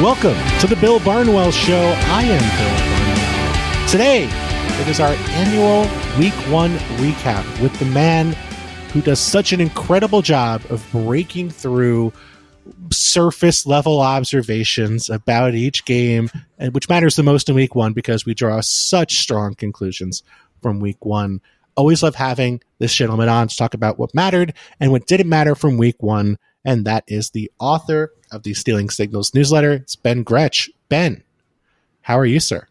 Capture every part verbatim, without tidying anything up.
Welcome to the Bill Barnwell Show. I am Bill Barnwell. Today, it is our annual Week One recap with the man who does such an incredible job of breaking through surface level observations about each game, and which matters the most in Week One because we draw such strong conclusions from Week One. Always love having this gentleman on to talk about what mattered and what didn't matter from Week One, and that is the author of the Stealing Signals newsletter. It's Ben Gretch. Ben, how are you, sir?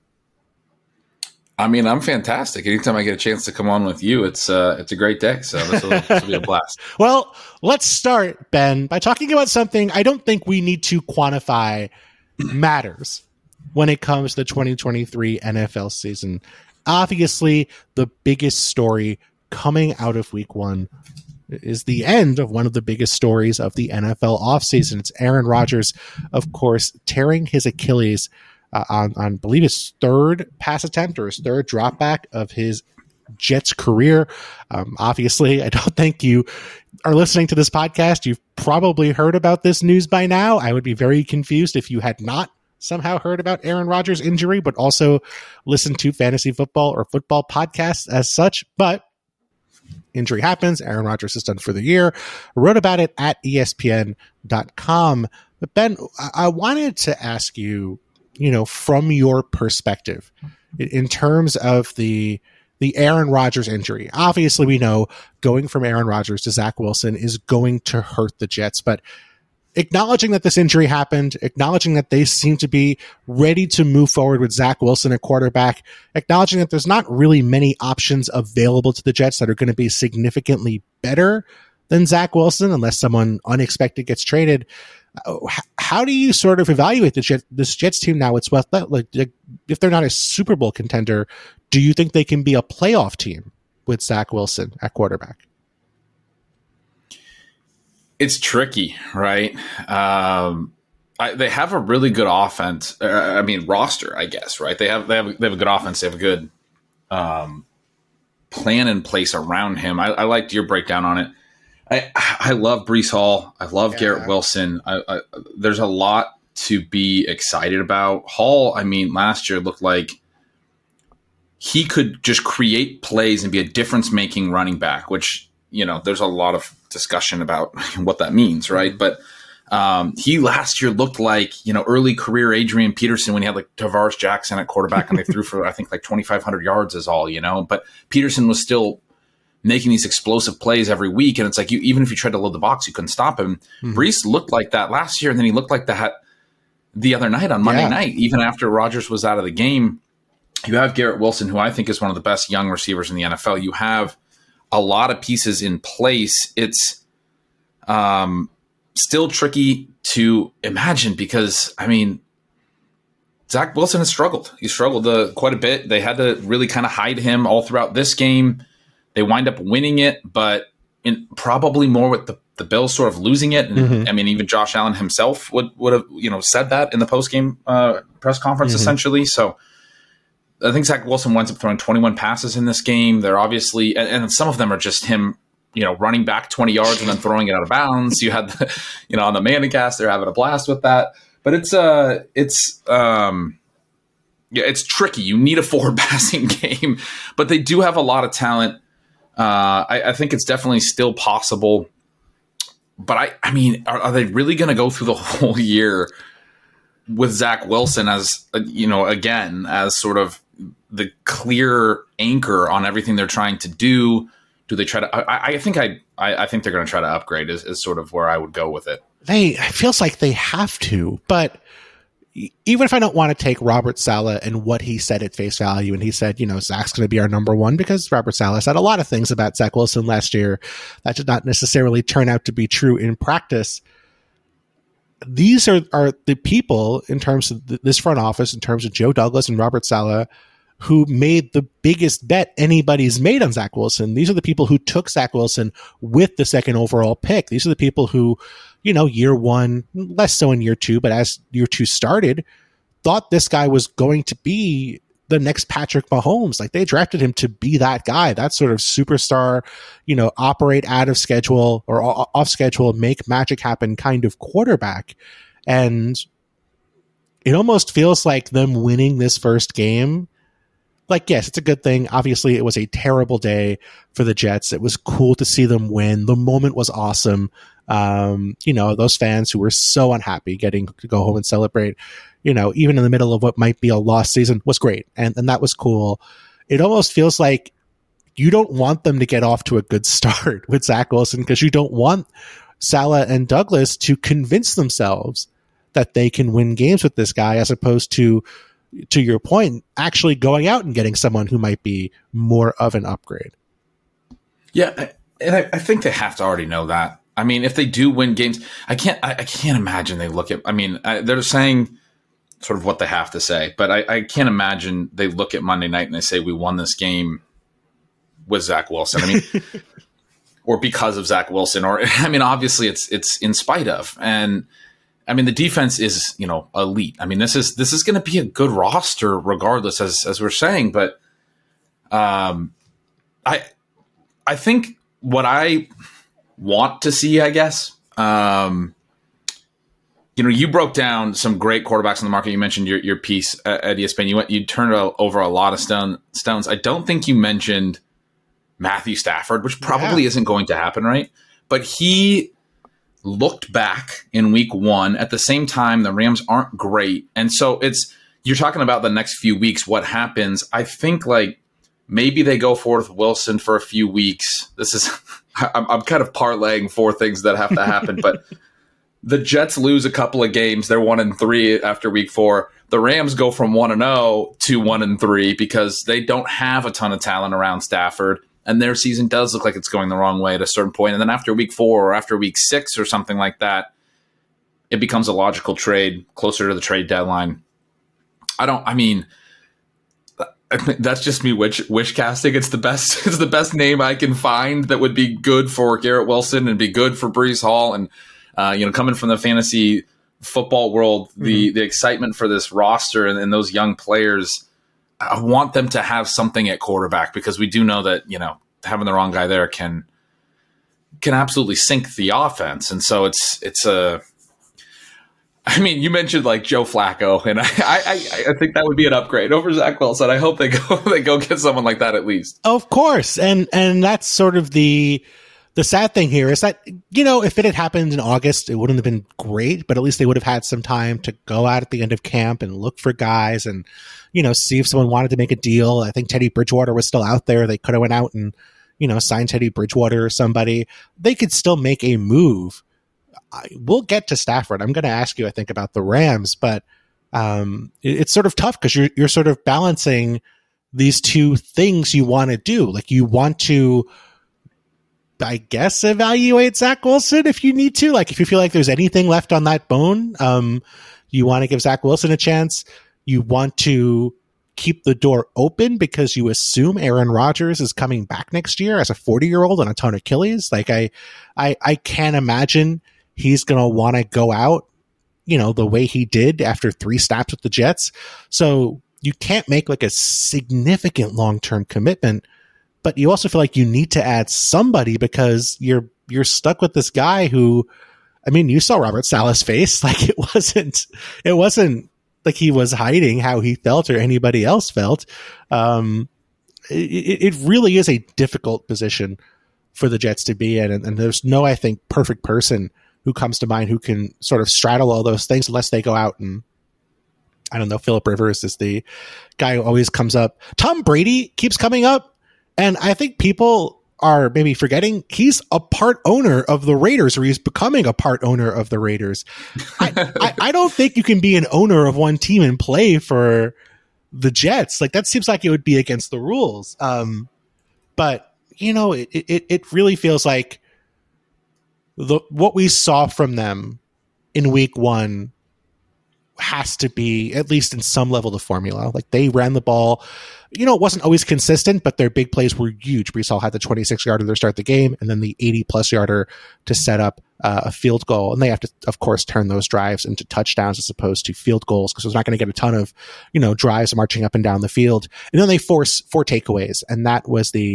I mean, I'm fantastic. Anytime I get a chance to come on with you, it's uh, it's a great day. So this will, this will be a blast. Well, let's start, Ben, by talking about something I don't think we need to quantify matters when it comes to the twenty twenty-three N F L season. Obviously, the biggest story coming out of Week One is the end of one of the biggest stories of the N F L offseason. It's Aaron Rodgers, of course, tearing his Achilles uh, on, on, I believe, his third pass attempt or his third drop back of his Jets career. Um, obviously, I don't think you are listening to this podcast. You've probably heard about this news by now. I would be very confused if you had not somehow heard about Aaron Rodgers' injury, but also listened to fantasy football or football podcasts as such. But injury happens. Aaron Rodgers is done for the year. I wrote about it at E S P N dot com. But Ben, I wanted to ask you, you know, from your perspective, in terms of the the Aaron Rodgers injury. Obviously, we know going from Aaron Rodgers to Zach Wilson is going to hurt the Jets, but acknowledging that this injury happened, acknowledging that they seem to be ready to move forward with Zach Wilson at quarterback, acknowledging that there's not really many options available to the Jets that are going to be significantly better than Zach Wilson unless someone unexpected gets traded. How do you sort of evaluate the Jets, this Jets team now? It's what, like, if they're not a Super Bowl contender, do you think they can be a playoff team with Zach Wilson at quarterback? It's tricky, right? Um, I, they have a really good offense. Uh, I mean, roster, I guess, right? They have they have they have a good offense. They have a good um, plan in place around him. I, I liked your breakdown on it. I I love Breece Hall. I love yeah. Garrett Wilson. I, I, there's a lot to be excited about. Hall, I mean, last year looked like he could just create plays and be a difference-making running back, which, you know, there's a lot of discussion about what that means, right? But um, he last year looked like, you know, early career Adrian Peterson when he had like Tavares Jackson at quarterback and they threw for, I think, like twenty-five hundred yards is all, you know. But Peterson was still making these explosive plays every week. And it's like, you even if you tried to load the box, you couldn't stop him. Mm-hmm. Breece looked like that last year, and then he looked like that the other night on Monday yeah. night, even after Rodgers was out of the game. You have Garrett Wilson, who I think is one of the best young receivers in the N F L. You have a lot of pieces in place. It's um, still tricky to imagine because, I mean, Zach Wilson has struggled. He struggled uh, quite a bit. They had to really kind of hide him all throughout this game. They wind up winning it, but in probably more with the, the Bills sort of losing it. And mm-hmm. I mean, even Josh Allen himself would, would have, you know, said that in the post-game uh, press conference, mm-hmm. essentially. So I think Zach Wilson winds up throwing twenty-one passes in this game. They're obviously, and, and some of them are just him, you know, running back twenty yards and then throwing it out of bounds. You had, the, you know, on the Manicast, they're having a blast with that. But it's, uh, it's, um, yeah, it's tricky. You need a forward passing game, but they do have a lot of talent. Uh, I, I think it's definitely still possible. But I, I mean, are, are they really going to go through the whole year with Zach Wilson as, uh, you know, again, as sort of the clear anchor on everything they're trying to do? Do they try to? I, I think I, I, I think they're going to try to upgrade. Is, is sort of where I would go with it. They it feels like they have to, but even if I don't want to take Robert Saleh and what he said at face value, and he said, you know, Zach's going to be our number one because Robert Saleh said a lot of things about Zach Wilson last year that did not necessarily turn out to be true in practice. These are, are the people in terms of th- this front office, in terms of Joe Douglas and Robert Saleh, who made the biggest bet anybody's made on Zach Wilson. These are the people who took Zach Wilson with the second overall pick. These are the people who, you know, year one, less so in year two, but as year two started, thought this guy was going to be the next Patrick Mahomes. Like, they drafted him to be that guy, that sort of superstar, you know, operate out of schedule or off schedule, make magic happen kind of quarterback. And it almost feels like them winning this first game. Like, yes, it's a good thing. Obviously, it was a terrible day for the Jets. It was cool to see them win. The moment was awesome. Um, you know, those fans who were so unhappy getting to go home and celebrate, you know, even in the middle of what might be a lost season was great. And, and that was cool. It almost feels like you don't want them to get off to a good start with Zach Wilson because you don't want Saleh and Douglas to convince themselves that they can win games with this guy as opposed to, to your point, actually going out and getting someone who might be more of an upgrade. Yeah, and I, I think they have to already know that. I mean, if they do win games, I can't. I, I can't imagine they look at. I mean, I, they're saying sort of what they have to say, but I, I can't imagine they look at Monday night and they say we won this game with Zach Wilson. I mean, or because of Zach Wilson, or I mean, obviously it's it's in spite of. And I mean, the defense is, you know, elite. I mean, this is this is going to be a good roster regardless, as as we're saying. But um, I I think what I want to see, I guess, um, you know, you broke down some great quarterbacks in the market. You mentioned your your piece at, at E S P N. You went you turned over a lot of stone, stones. I don't think you mentioned Matthew Stafford, which probably yeah. isn't going to happen, right? But he looked back in week one. At the same time, the Rams aren't great. And so it's, you're talking about the next few weeks, what happens. I think like maybe they go forward with Wilson for a few weeks. This is, I'm, I'm kind of parlaying four things that have to happen, but the Jets lose a couple of games. They're one and three after week four. The Rams go from one and zero to one and three because they don't have a ton of talent around Stafford. And their season does look like it's going the wrong way at a certain point. And then after week four or after week six or something like that, it becomes a logical trade closer to the trade deadline. I don't, I mean, that's just me wish, wish casting. It's the best, it's the best name I can find that would be good for Garrett Wilson and be good for Breece Hall. And, uh, you know, coming from the fantasy football world, mm-hmm. the, the excitement for this roster and, and those young players, I want them to have something at quarterback because we do know that, you know, having the wrong guy there can can absolutely sink the offense. And so it's it's a I mean, you mentioned like Joe Flacco, and I I, I think that would be an upgrade over Zach Wilson. I hope they go they go get someone like that at least. Of course. And and that's sort of the the sad thing here is that, you know, if it had happened in August, it wouldn't have been great, but at least they would have had some time to go out at the end of camp and look for guys and, you know, see if someone wanted to make a deal. I think Teddy Bridgewater was still out there. They could have went out and, you know, signed Teddy Bridgewater or somebody. They could still make a move. I, we'll get to Stafford. I'm going to ask you, I think, about the Rams, but um, it, it's sort of tough because you're you're sort of balancing these two things you want to do. Like you want to, I guess, evaluate Zach Wilson if you need to. Like if you feel like there's anything left on that bone, um, you want to give Zach Wilson a chance. You want to keep the door open because you assume Aaron Rodgers is coming back next year as a forty-year-old on a ton of Achilles. Like I, I, I can't imagine he's going to want to go out, you know, the way he did after three snaps with the Jets. So you can't make like a significant long-term commitment, but you also feel like you need to add somebody because you're you're stuck with this guy who, I mean, you saw Robert Saleh's face. Like it wasn't, it wasn't. like he was hiding how he felt or anybody else felt. Um, it, it really is a difficult position for the Jets to be in. And, and there's no, I think, perfect person who comes to mind who can sort of straddle all those things unless they go out and, I don't know, Phillip Rivers is the guy who always comes up. Tom Brady keeps coming up. And I think people are maybe forgetting he's a part owner of the Raiders, or he's becoming a part owner of the Raiders. I, I, I don't think you can be an owner of one team and play for the Jets. Like that seems like it would be against the rules. Um, but you know, it, it, it really feels like the, what we saw from them in week one has to be at least in some level the formula. Like they ran the ball. You know, it wasn't always consistent, but their big plays were huge. Breece Hall had the twenty-six yarder to start the game and then the eighty plus yarder to set up uh, a field goal. And they have to, of course, turn those drives into touchdowns as opposed to field goals because it's not going to get a ton of, you know, drives marching up and down the field. And then they force four takeaways. And that was the,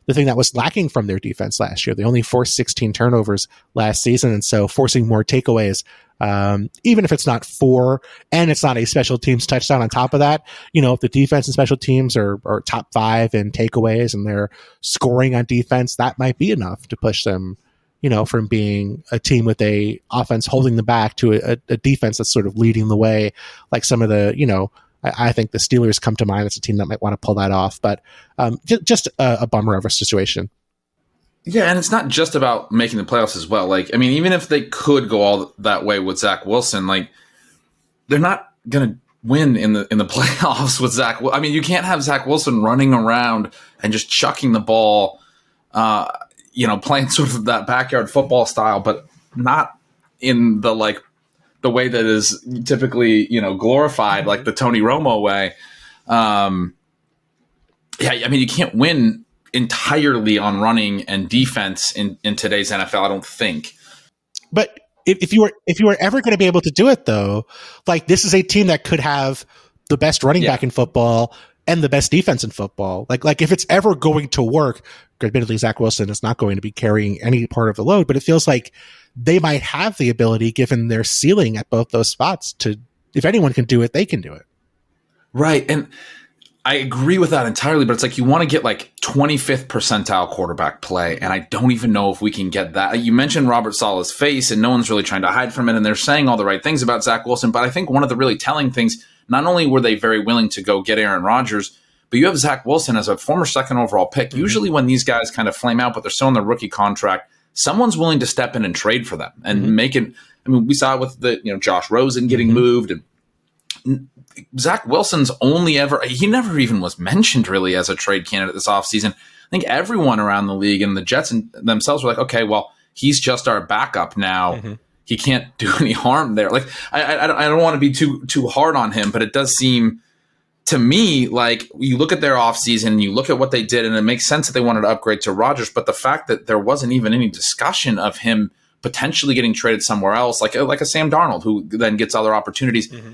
the thing that was lacking from their defense last year. They only forced sixteen turnovers last season. And so forcing more takeaways, um, even if it's not four and it's not a special teams touchdown on top of that, you know, if the defense and special teams are, are top five in takeaways and they're scoring on defense, that might be enough to push them, you know, from being a team with a offense holding the back to a, a defense that's sort of leading the way, like some of the, you know, I, I think the Steelers come to mind as a team that might want to pull that off. But um, j- just a, a bummer of a situation. Yeah, and it's not just about making the playoffs as well. Like, I mean, even if they could go all that way with Zach Wilson, like, they're not going to win in the in the playoffs with Zach. I mean, you can't have Zach Wilson running around and just chucking the ball, uh, you know, playing sort of that backyard football style, but not in the, like, the way that is typically, you know, glorified, like the Tony Romo way. Um, yeah, I mean, you can't win entirely on running and defense in, in today's N F L, I don't think. But if, if you were if you were ever going to be able to do it, though, like, this is a team that could have the best running yeah. back in football and the best defense in football. Like, like if it's ever going to work, admittedly, Zach Wilson is not going to be carrying any part of the load, but it feels like they might have the ability, given their ceiling at both those spots, to, if anyone can do it, they can do it. Right. And I agree with that entirely, but it's like you want to get like twenty-fifth percentile quarterback play, and I don't even know if we can get that. You mentioned Robert Saleh's face, and no one's really trying to hide from it, and they're saying all the right things about Zach Wilson, but I think one of the really telling things, not only were they very willing to go get Aaron Rodgers, but you have Zach Wilson as a former second overall pick. Mm-hmm. Usually when these guys kind of flame out, but they're still in their rookie contract, someone's willing to step in and trade for them and mm-hmm. make it. I mean, we saw it with the, you know, Josh Rosen getting mm-hmm. moved, and Zach Wilson's only ever, he never even was mentioned really as a trade candidate this offseason. I think everyone around the league and the Jets and themselves were like, okay, well, he's just our backup now. Mm-hmm. He can't do any harm there. Like, I, I, I don't want to be too too hard on him, but it does seem to me like you look at their offseason, you look at what they did, and it makes sense that they wanted to upgrade to Rodgers, but the fact that there wasn't even any discussion of him potentially getting traded somewhere else, like, like a Sam Darnold, who then gets other opportunities. Mm-hmm.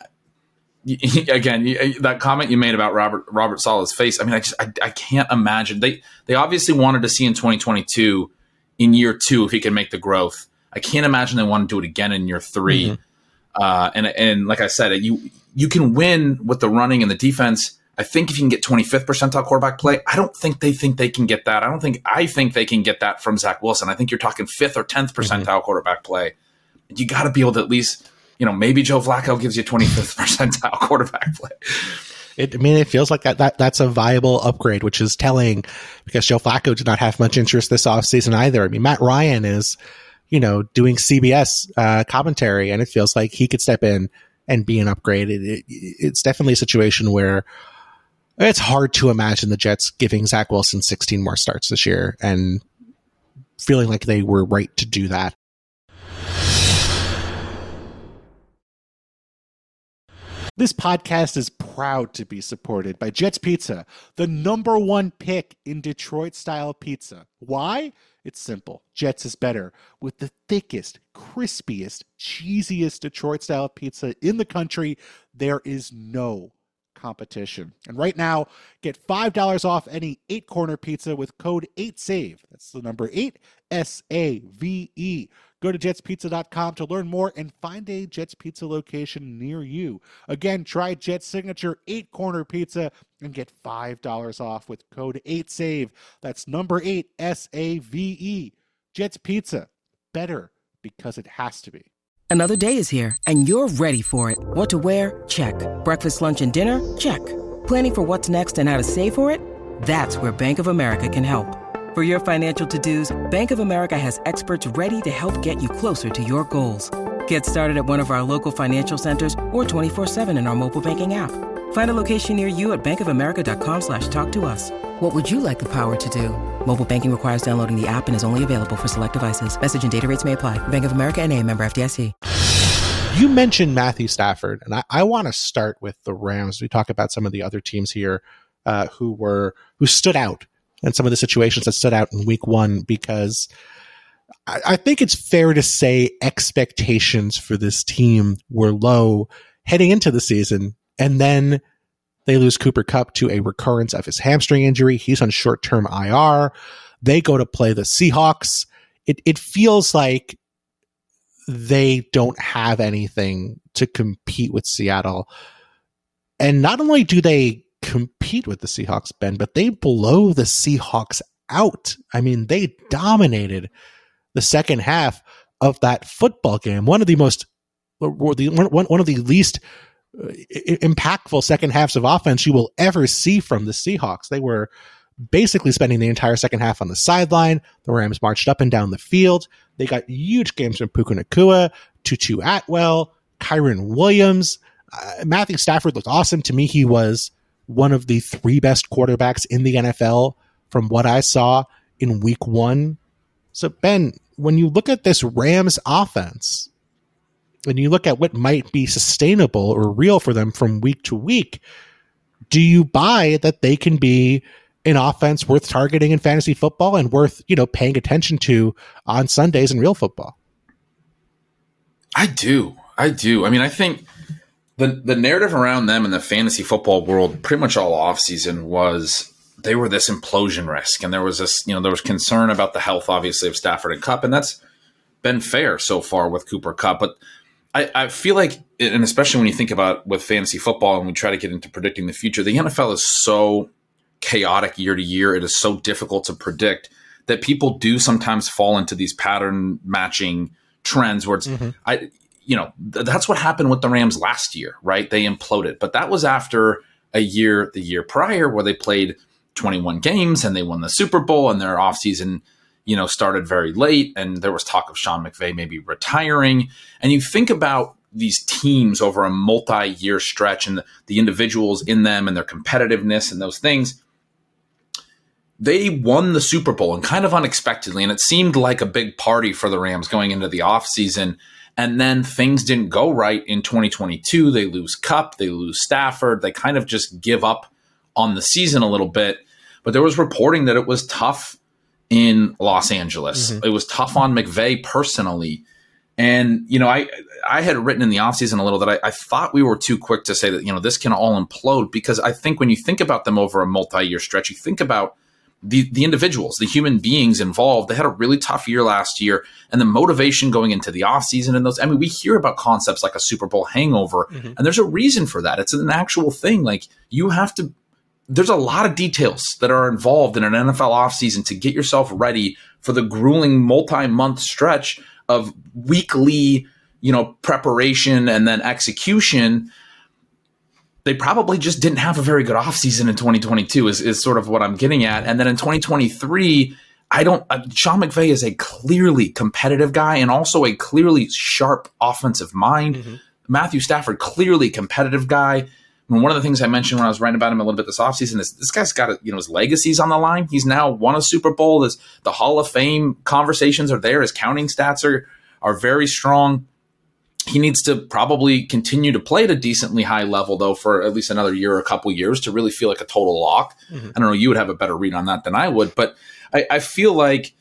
Again, that comment you made about Robert Robert Saleh's face, I mean, I just I, I can't imagine. They they obviously wanted to see in twenty twenty-two, in year two, if he can make the growth. I can't imagine they want to do it again in year three. Mm-hmm. Uh, and and like I said, you you can win with the running and the defense. I think if you can get twenty-fifth percentile quarterback play, I don't think they think they can get that. I don't think I think they can get that from Zach Wilson. I think you're talking fifth or tenth percentile mm-hmm. quarterback play. You got to be able to at least, you know, maybe Joe Flacco gives you twenty-fifth percentile quarterback play. It, I mean, it feels like that, that that's a viable upgrade, which is telling, because Joe Flacco did not have much interest this offseason either. I mean, Matt Ryan is, you know, doing C B S uh, commentary, and it feels like he could step in and be an upgrade. It, it, it's definitely a situation where it's hard to imagine the Jets giving Zach Wilson sixteen more starts this year and feeling like they were right to do that. This podcast is proud to be supported by Jets Pizza, the number one pick in Detroit-style pizza. Why? It's simple. Jets is better. With the thickest, crispiest, cheesiest Detroit-style pizza in the country, there is no competition. And right now, get five dollars off any eight-corner pizza with code eight save. That's the number eight, S A V E. Go to jets pizza dot com to learn more and find a Jets Pizza location near you. Again, try Jets Signature eight-corner pizza and get five dollars off with code eight save. That's number eight, S A V E. Jets Pizza. Better because it has to be. Another day is here, and you're ready for it. What to wear? Check. Breakfast, lunch, and dinner? Check. Planning for what's next and how to save for it? That's where Bank of America can help. For your financial to-dos, Bank of America has experts ready to help get you closer to your goals. Get started at one of our local financial centers or twenty-four seven in our mobile banking app. Find a location near you at bankofamerica.com slash talk to us. What would you like the power to do? Mobile banking requires downloading the app and is only available for select devices. Message and data rates may apply. Bank of America N A, member F D I C. You mentioned Matthew Stafford, and I, I want to start with the Rams. We talk about some of the other teams here uh, who were who stood out and some of the situations that stood out in week one, because I, I think it's fair to say expectations for this team were low heading into the season. And then They lose Cooper Kupp to a recurrence of his hamstring injury. He's on short-term I R. They go to play the Seahawks. It it feels like they don't have anything to compete with Seattle. And not only do they compete with the Seahawks, Ben, but they blow the Seahawks out. I mean, they dominated the second half of that football game. One of the most, or the one, one of the least impactful second halves of offense you will ever see from the Seahawks. They were basically spending the entire second half on the sideline. The Rams marched up and down the field. They got huge games from Puka Nacua, Tutu Atwell, Kyron Williams. Uh, Matthew Stafford looked awesome. To me, he was one of the three best quarterbacks in the N F L from what I saw in week one. So, Ben, when you look at this Rams offense, and you look at what might be sustainable or real for them from week to week, do you buy that they can be an offense worth targeting in fantasy football and worth, you know, paying attention to on Sundays in real football? I do. I do. I mean, I think the the narrative around them in the fantasy football world pretty much all offseason was they were this implosion risk. And there was this, you know, there was concern about the health, obviously, of Stafford and Kupp. And that's been fair so far with Cooper Kupp. But I, I feel like, and especially when you think about with fantasy football and we try to get into predicting the future, the N F L is so chaotic year to year. It is so difficult to predict that people do sometimes fall into these pattern matching trends where it's, mm-hmm. I, you know, th- that's what happened with the Rams last year, right? They imploded, but that was after a year, the year prior, where they played twenty-one games and they won the Super Bowl, and their offseason, you know, started very late, and there was talk of Sean McVay maybe retiring. And you think about these teams over a multi-year stretch and the, the individuals in them and their competitiveness and those things. They won the Super Bowl, and kind of unexpectedly, and it seemed like a big party for the Rams going into the offseason. And then things didn't go right in twenty twenty-two. They lose Kupp, they lose Stafford. They kind of just give up on the season a little bit. But there was reporting that it was tough in Los Angeles. Mm-hmm. It was tough on McVay personally. And, you know, I I had written in the offseason a little that I, I thought we were too quick to say that, you know, this can all implode, because I think when you think about them over a multi-year stretch, you think about the the individuals, the human beings involved. They had a really tough year last year, and the motivation going into the offseason and those, I mean, we hear about concepts like a Super Bowl hangover, mm-hmm. and there's a reason for that. It's an actual thing. Like, you have to, there's a lot of details that are involved in an N F L offseason to get yourself ready for the grueling multi-month stretch of weekly, you know, preparation and then execution. They probably just didn't have a very good offseason in twenty twenty-two is, is sort of what I'm getting at. And then in twenty twenty-three, I don't, uh, Sean McVay is a clearly competitive guy and also a clearly sharp offensive mind. Mm-hmm. Matthew Stafford, clearly competitive guy. I mean, one of the things I mentioned when I was writing about him a little bit this offseason is this guy's got, a, you know, his legacy's on the line. He's now won a Super Bowl. This, the Hall of Fame conversations are there. His counting stats are, are very strong. He needs to probably continue to play at a decently high level, though, for at least another year or a couple years to really feel like a total lock. Mm-hmm. I don't know. You would have a better read on that than I would. But I, I feel like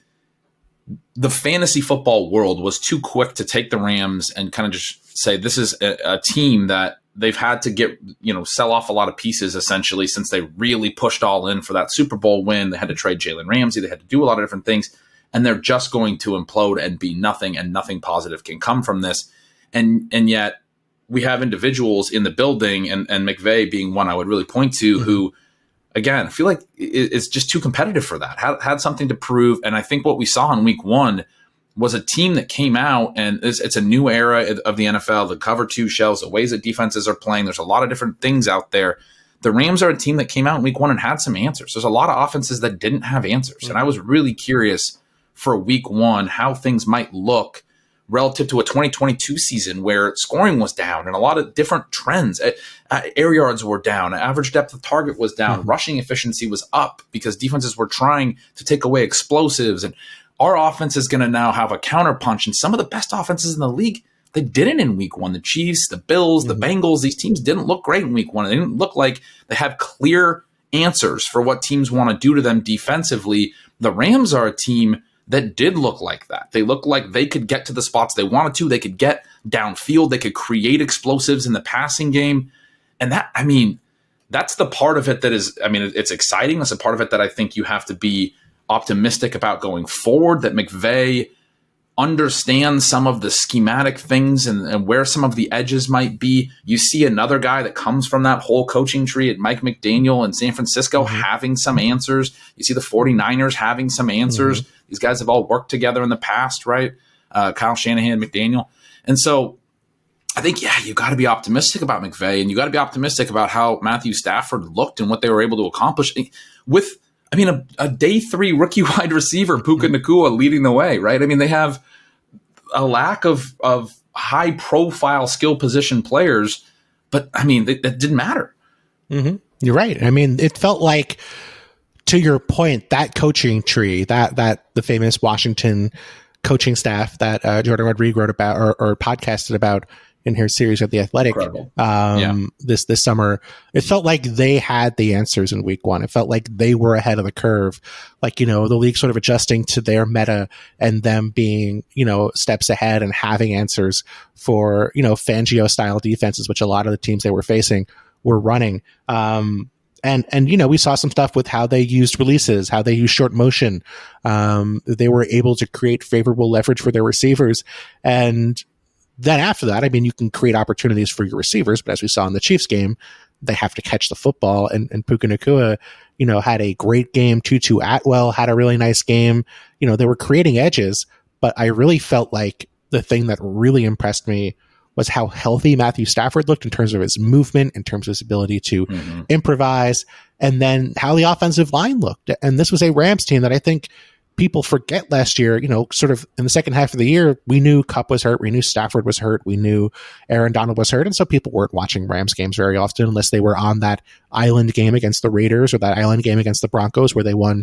the fantasy football world was too quick to take the Rams and kind of just say this is a, a team that they've had to get, you know, sell off a lot of pieces, essentially, since they really pushed all in for that Super Bowl win. They had to trade Jalen Ramsey. They had to do a lot of different things. And they're just going to implode and be nothing, and nothing positive can come from this. And and yet we have individuals in the building, and, and McVay being one I would really point to, mm-hmm. who, again, I feel like it's just too competitive for that, had, had something to prove. And I think what we saw in week one was a team that came out, and it's, it's a new era of the N F L, the cover two shells, the ways that defenses are playing. There's a lot of different things out there. The Rams are a team that came out in week one and had some answers. There's a lot of offenses that didn't have answers. Mm-hmm. And I was really curious for week one how things might look relative to a twenty twenty-two season where scoring was down and a lot of different trends. Uh, air yards were down, average depth of target was down, mm-hmm. rushing efficiency was up because defenses were trying to take away explosives. And our offense is going to now have a counterpunch. And some of the best offenses in the league, they didn't in week one. The Chiefs, the Bills, mm-hmm. the Bengals, these teams didn't look great in week one. They didn't look like they have clear answers for what teams want to do to them defensively. The Rams are a team that did look like that. They looked like they could get to the spots they wanted to. They could get downfield. They could create explosives in the passing game. And that, I mean, that's the part of it that is, I mean, it's exciting. That's a part of it that I think you have to be optimistic about going forward, that McVay understands some of the schematic things and, and where some of the edges might be. You see another guy that comes from that whole coaching tree at Mike McDaniel in San Francisco mm-hmm. having some answers. You see the 49ers having some answers. Mm-hmm. These guys have all worked together in the past, right? Uh, Kyle Shanahan, McDaniel. And so I think, yeah, you got to be optimistic about McVay, and you got to be optimistic about how Matthew Stafford looked and what they were able to accomplish with, I mean, a, a day three rookie wide receiver, Puka Nacua, leading the way, right? I mean, they have a lack of of high profile skill position players, but I mean, that, that didn't matter. Mm-hmm. You're right. I mean, it felt like, to your point, that coaching tree, that that the famous Washington coaching staff that uh, Jordan Rodriguez wrote about or, or podcasted about in her series at The Athletic um, yeah. this this summer, it felt like they had the answers in week one. It felt like they were ahead of the curve, like, you know, the league sort of adjusting to their meta and them being, you know, steps ahead and having answers for, you know, Fangio style defenses, which a lot of the teams they were facing were running. Um, and, and, you know, we saw some stuff with how they used releases, how they used short motion. Um, they were able to create favorable leverage for their receivers. And then after that, I mean, you can create opportunities for your receivers, but as we saw in the Chiefs game, they have to catch the football. And, and Puka Nacua, you know, had a great game. Tutu Atwell had a really nice game. You know, they were creating edges, but I really felt like the thing that really impressed me was how healthy Matthew Stafford looked in terms of his movement, in terms of his ability to mm-hmm. improvise, and then how the offensive line looked. And this was a Rams team that I think people forget last year, you know, sort of in the second half of the year, we knew Kupp was hurt. We knew Stafford was hurt. We knew Aaron Donald was hurt. And so people weren't watching Rams games very often unless they were on that island game against the Raiders or that island game against the Broncos where they won,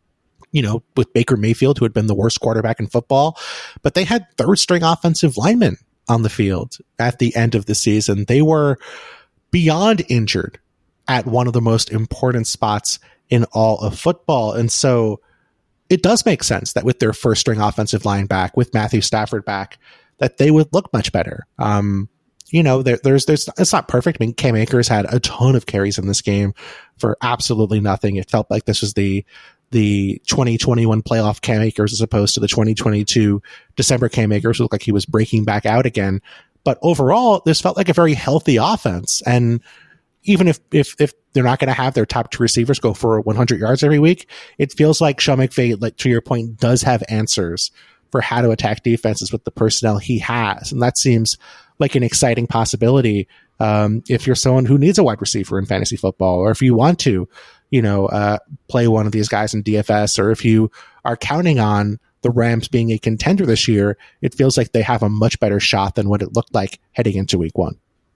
you know, with Baker Mayfield, who had been the worst quarterback in football. But they had third string offensive linemen on the field at the end of the season. They were beyond injured at one of the most important spots in all of football. And so it does make sense that with their first string offensive line back, with Matthew Stafford back, that they would look much better. Um, you know, there, there's, there's, it's not perfect. I mean, Cam Akers had a ton of carries in this game for absolutely nothing. It felt like this was the, the twenty twenty-one playoff Cam Akers as opposed to the twenty twenty-two December Cam Akers, who looked like he was breaking back out again. But overall, this felt like a very healthy offense. And even if, if, if they're not going to have their top two receivers go for one hundred yards every week, it feels like Sean McVay, like to your point, does have answers for how to attack defenses with the personnel he has. And that seems like an exciting possibility. Um, if you're someone who needs a wide receiver in fantasy football, or if you want to, you know, uh, play one of these guys in D F S, or if you are counting on the Rams being a contender this year, it feels like they have a much better shot than what it looked like heading into week one.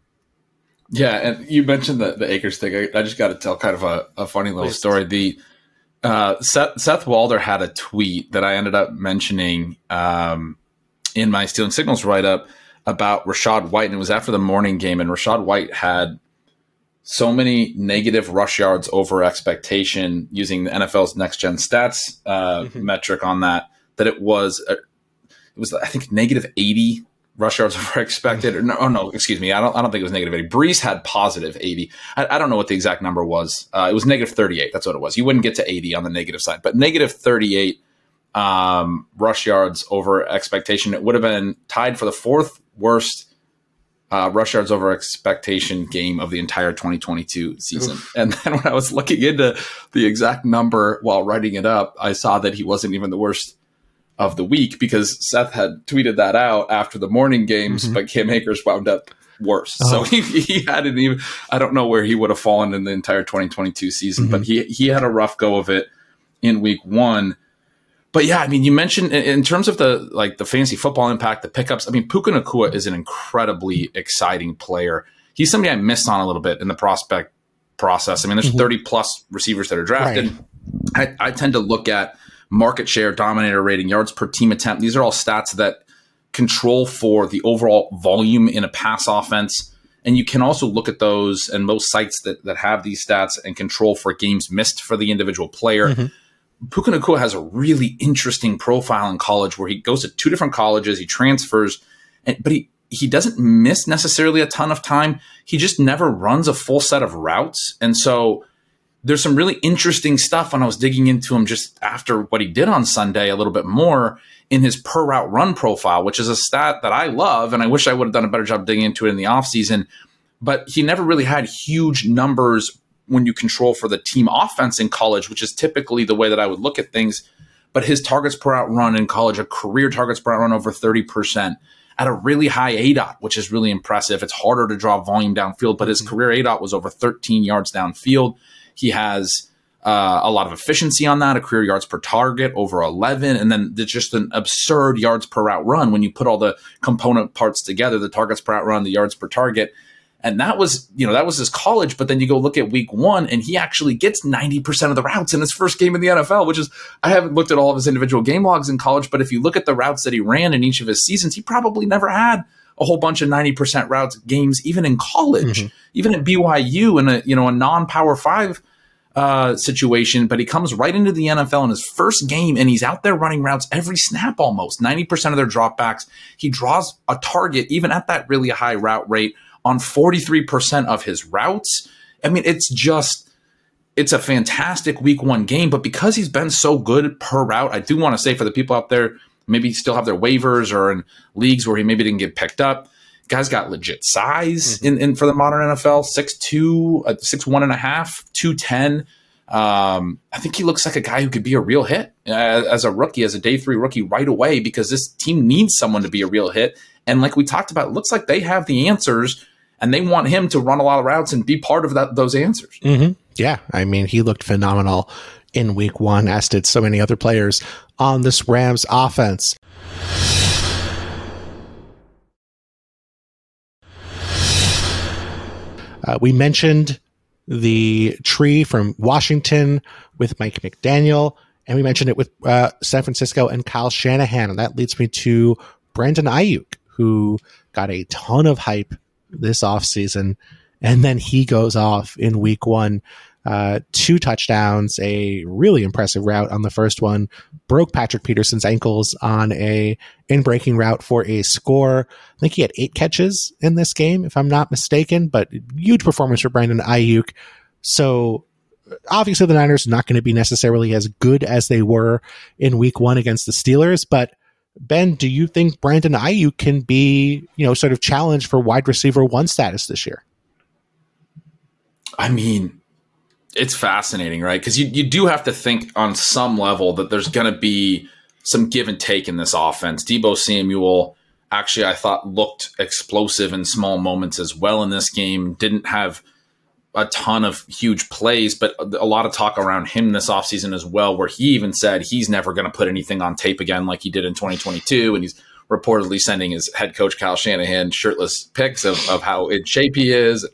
Yeah, and you mentioned the, the Akers thing. I, I just got to tell kind of a, a funny little Please. story. The uh, Seth, Seth Walder had a tweet that I ended up mentioning um, in my Stealing Signals write-up about Rachaad White, and it was after the morning game, and Rachaad White had so many negative rush yards over expectation using the N F L's next-gen stats uh, mm-hmm. metric on that, that it was, uh, it was I think, negative eighty rush yards over expected. Or no, oh no, excuse me. I don't. I don't think it was negative eighty. Brees had positive eighty. I, I don't know what the exact number was. Uh, it was negative thirty-eight. That's what it was. You wouldn't get to eighty on the negative side, but negative thirty-eight um, rush yards over expectation. It would have been tied for the fourth worst uh, rush yards over expectation game of the entire twenty twenty-two season. Oof. And then when I was looking into the exact number while writing it up, I saw that he wasn't even the worst of the week, because Seth had tweeted that out after the morning games, mm-hmm. but Cam Akers wound up worse. Oh. So he, he hadn't even, I don't know where he would have fallen in the entire twenty twenty-two season, mm-hmm. but he, he had a rough go of it in week one. But yeah, I mean, you mentioned in, in terms of the, like the fantasy football impact, the pickups, I mean, Puka Nacua is an incredibly exciting player. He's somebody I missed on a little bit in the prospect process. I mean, there's mm-hmm. thirty plus receivers that are drafted. Right. I, I tend to look at market share, dominator rating, yards per team attempt. These are all stats that control for the overall volume in a pass offense. And you can also look at those, and most sites that, that have these stats, and control for games missed for the individual player. Mm-hmm. Puka Nacua has a really interesting profile in college where he goes to two different colleges, he transfers, and, but he he doesn't miss necessarily a ton of time. He just never runs a full set of routes. And so there's some really interesting stuff when I was digging into him just after what he did on Sunday a little bit more in his per route run profile, which is a stat that I love. And I wish I would have done a better job digging into it in the offseason. But he never really had huge numbers when you control for the team offense in college, which is typically the way that I would look at things. But his targets per out run in college, a career targets per out run over thirty percent at a really high A D O T, which is really impressive. It's harder to draw volume downfield, but his career A D O T was over thirteen yards downfield. He has uh, a lot of efficiency on that, a career yards per target over eleven, and then there's just an absurd yards per route run when you put all the component parts together, the targets per out run, the yards per target. And that was, you know, that was his college, but then you go look at week one and he actually gets ninety percent of the routes in his first game in the N F L, which is, I haven't looked at all of his individual game logs in college, but if you look at the routes that he ran in each of his seasons, he probably never had a whole bunch of ninety percent routes games, even in college, mm-hmm. even at B Y U in a, you know, a non-power five uh, situation, but he comes right into the N F L in his first game and he's out there running routes every snap almost, ninety percent of their dropbacks. He draws a target even at that really high route rate on forty-three percent of his routes. I mean, it's just, it's a fantastic week one game, but because he's been so good per route, I do want to say for the people out there, maybe still have their waivers or in leagues where he maybe didn't get picked up, guy's got legit size mm-hmm. in, in for the modern N F L, six two, uh, six one and a half, two ten. Um, I think he looks like a guy who could be a real hit uh, as a rookie, as a day three rookie right away, because this team needs someone to be a real hit. And like we talked about, it looks like they have the answers and they want him to run a lot of routes and be part of that, those answers. Mm-hmm. Yeah. I mean, he looked phenomenal in week one, as did so many other players on this Rams offense. Uh, we mentioned the tree from Washington with Mike McDaniel, and we mentioned it with uh, San Francisco and Kyle Shanahan. And that leads me to Brandon Ayuk, who got a ton of hype this offseason, and then he goes off in week one. Uh, two touchdowns, a really impressive route on the first one, broke Patrick Peterson's ankles on a in-breaking route for a score. I think he had eight catches in this game, if I'm not mistaken, but huge performance for Brandon Ayuk. So obviously the Niners are not going to be necessarily as good as they were in week one against the Steelers, but Ben, do you think Brandon Ayuk can be, you know, sort of challenged for wide receiver one status this year? I mean, it's fascinating, right? Because you, you do have to think on some level that there's going to be some give and take in this offense. Deebo Samuel, actually, I thought looked explosive in small moments as well in this game. Didn't have a ton of huge plays, but a lot of talk around him this offseason as well, where he even said he's never going to put anything on tape again like he did in twenty twenty-two. And he's reportedly sending his head coach, Kyle Shanahan, shirtless pics of, of how in shape he is.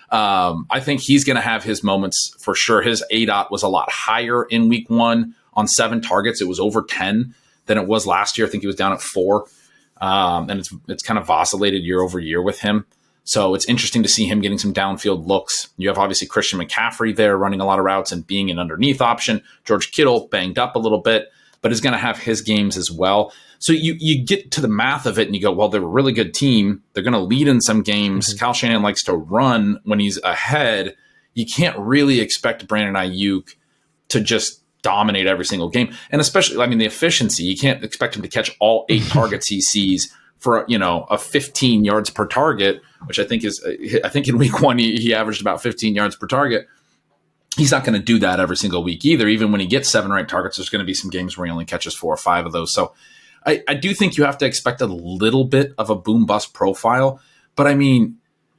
Um, I think he's going to have his moments for sure. His A D O T was a lot higher in week one on seven targets. It was over ten than it was last year. I think he was down at four. Um, and it's, it's kind of vacillated year over year with him. So it's interesting to see him getting some downfield looks. You have obviously Christian McCaffrey there running a lot of routes and being an underneath option. George Kittle banged up a little bit, but is going to have his games as well. So you you get to the math of it and you go, well, they're a really good team. They're going to lead in some games. Mm-hmm. Kyle Shanahan likes to run when he's ahead. You can't really expect Brandon Ayuk to just dominate every single game. And especially, I mean, the efficiency, you can't expect him to catch all eight targets he sees for, you know, a fifteen yards per target, which I think is, I think in week one, he, he averaged about fifteen yards per target. He's not going to do that every single week either. Even when he gets seven or eight targets, there's going to be some games where he only catches four or five of those. So I, I do think you have to expect a little bit of a boom bust profile. But I mean,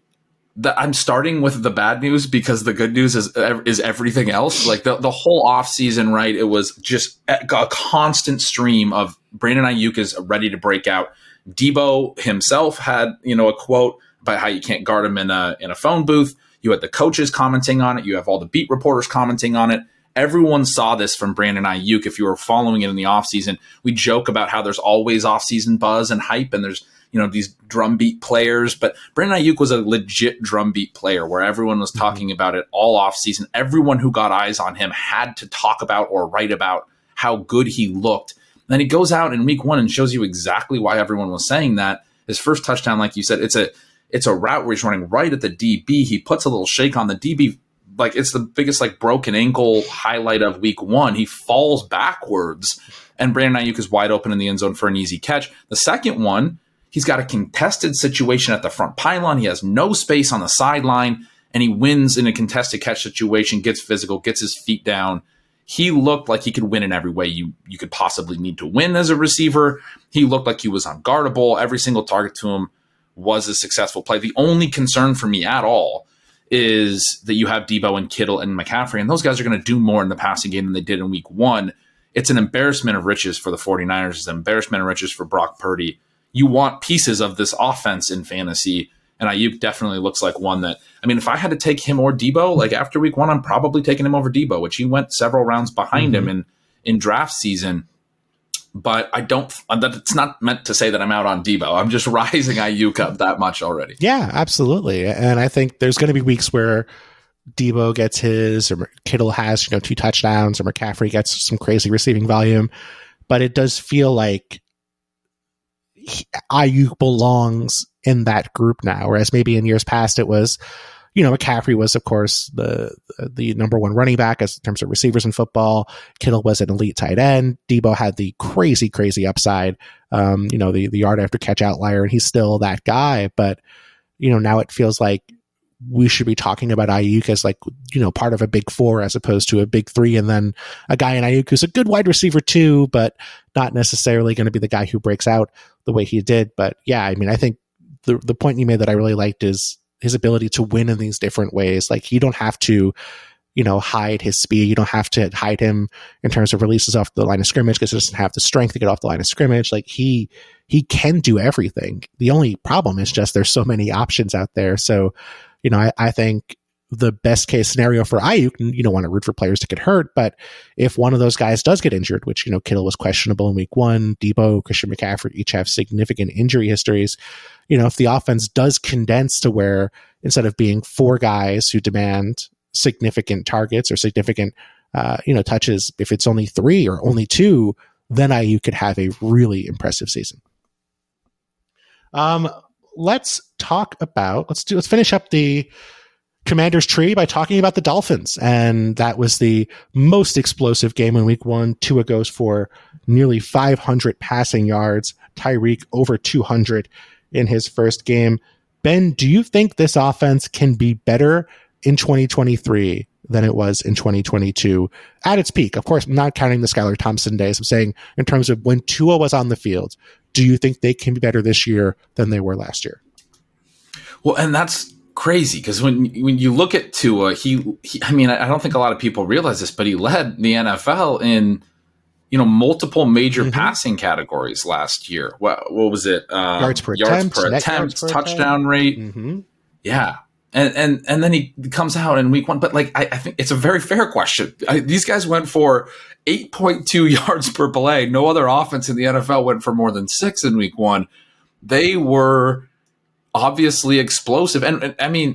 the, I'm starting with the bad news because the good news is is everything else. Like the, the whole offseason, right? It was just a, a constant stream of Brandon Ayuk is ready to break out. Deebo himself had, you know, a quote about how you can't guard him in a in a phone booth. You had the coaches commenting on it. You have all the beat reporters commenting on it. Everyone saw this from Brandon Ayuk. If you were following it in the offseason, we joke about how there's always offseason buzz and hype, and there's, you know, these drumbeat players. But Brandon Ayuk was a legit drumbeat player where everyone was talking mm-hmm. about it all offseason. Everyone who got eyes on him had to talk about or write about how good he looked. Then he goes out in week one and shows you exactly why everyone was saying that. His first touchdown, like you said, it's a it's a route where he's running right at the D B. He puts a little shake on the D B. Like, it's the biggest, like, broken ankle highlight of week one. He falls backwards, and Brandon Aiyuk is wide open in the end zone for an easy catch. The second one, he's got a contested situation at the front pylon. He has no space on the sideline, and he wins in a contested catch situation, gets physical, gets his feet down. He looked like he could win in every way you, you could possibly need to win as a receiver. He looked like he was unguardable. Every single target to him was a successful play. The only concern for me at all is that you have Debo and Kittle and McCaffrey, and those guys are going to do more in the passing game than they did in week one. It's an embarrassment of riches for the 49ers. It's an embarrassment of riches for Brock Purdy. You want pieces of this offense in fantasy, and Aiyuk definitely looks like one that, I mean, if I had to take him or Debo, like after week one, I'm probably taking him over Debo, which he went several rounds behind mm-hmm. him in, in draft season. But I don't, it's not meant to say that I'm out on Debo. I'm just rising Aiyuk up that much already. Yeah, absolutely. And I think there's going to be weeks where Debo gets his, or Kittle has, you know, two touchdowns, or McCaffrey gets some crazy receiving volume. But it does feel like he, Aiyuk belongs in that group now, whereas maybe in years past it was, you know, McCaffrey was, of course, the the number one running back as in terms of receivers in football. Kittle was an elite tight end. Debo had the crazy, crazy upside, um, you know, the, the yard after catch outlier, and he's still that guy. But, you know, now it feels like we should be talking about Aiyuk as, like, you know, part of a big four as opposed to a big three, and then a guy in Aiyuk who's a good wide receiver too, but not necessarily going to be the guy who breaks out the way he did. But yeah, I mean, I think the the point you made that I really liked is his ability to win in these different ways. Like, you don't have to, you know, hide his speed. You don't have to hide him in terms of releases off the line of scrimmage because he doesn't have the strength to get off the line of scrimmage. Like, he, he can do everything. The only problem is just there's so many options out there. So, you know, I, I think the best case scenario for Aiyuk, you don't want to root for players to get hurt, but if one of those guys does get injured, which, you know, Kittle was questionable in week one, Debo, Christian McCaffrey each have significant injury histories. You know, if the offense does condense to where instead of being four guys who demand significant targets or significant, uh, you know, touches, if it's only three or only two, then Aiyuk could have a really impressive season. Um, let's talk about, let's do, let's finish up the Commander's tree by talking about the Dolphins. And that was the most explosive game in week one. Tua goes for nearly five hundred passing yards. Tyreek over two hundred in his first game. Ben, do you think this offense can be better in twenty twenty-three than it was in twenty twenty-two at its peak? Of course, I'm not counting the Skylar Thompson days. I'm saying in terms of when Tua was on the field, do you think they can be better this year than they were last year? Well, and that's crazy because when when you look at Tua, he, he I mean, I don't think a lot of people realize this, but he led the N F L in, you know, multiple major mm-hmm. passing categories last year. What what was it? Um, yards per yards attempt, per attempt, yards per touchdown attempt. rate. Mm-hmm. Yeah. And, and and then he comes out in week one. But, like, I, I think it's a very fair question. I, these guys went for eight point two yards per play. No other offense in the N F L went for more than six in week one. They were obviously explosive. And, and I mean,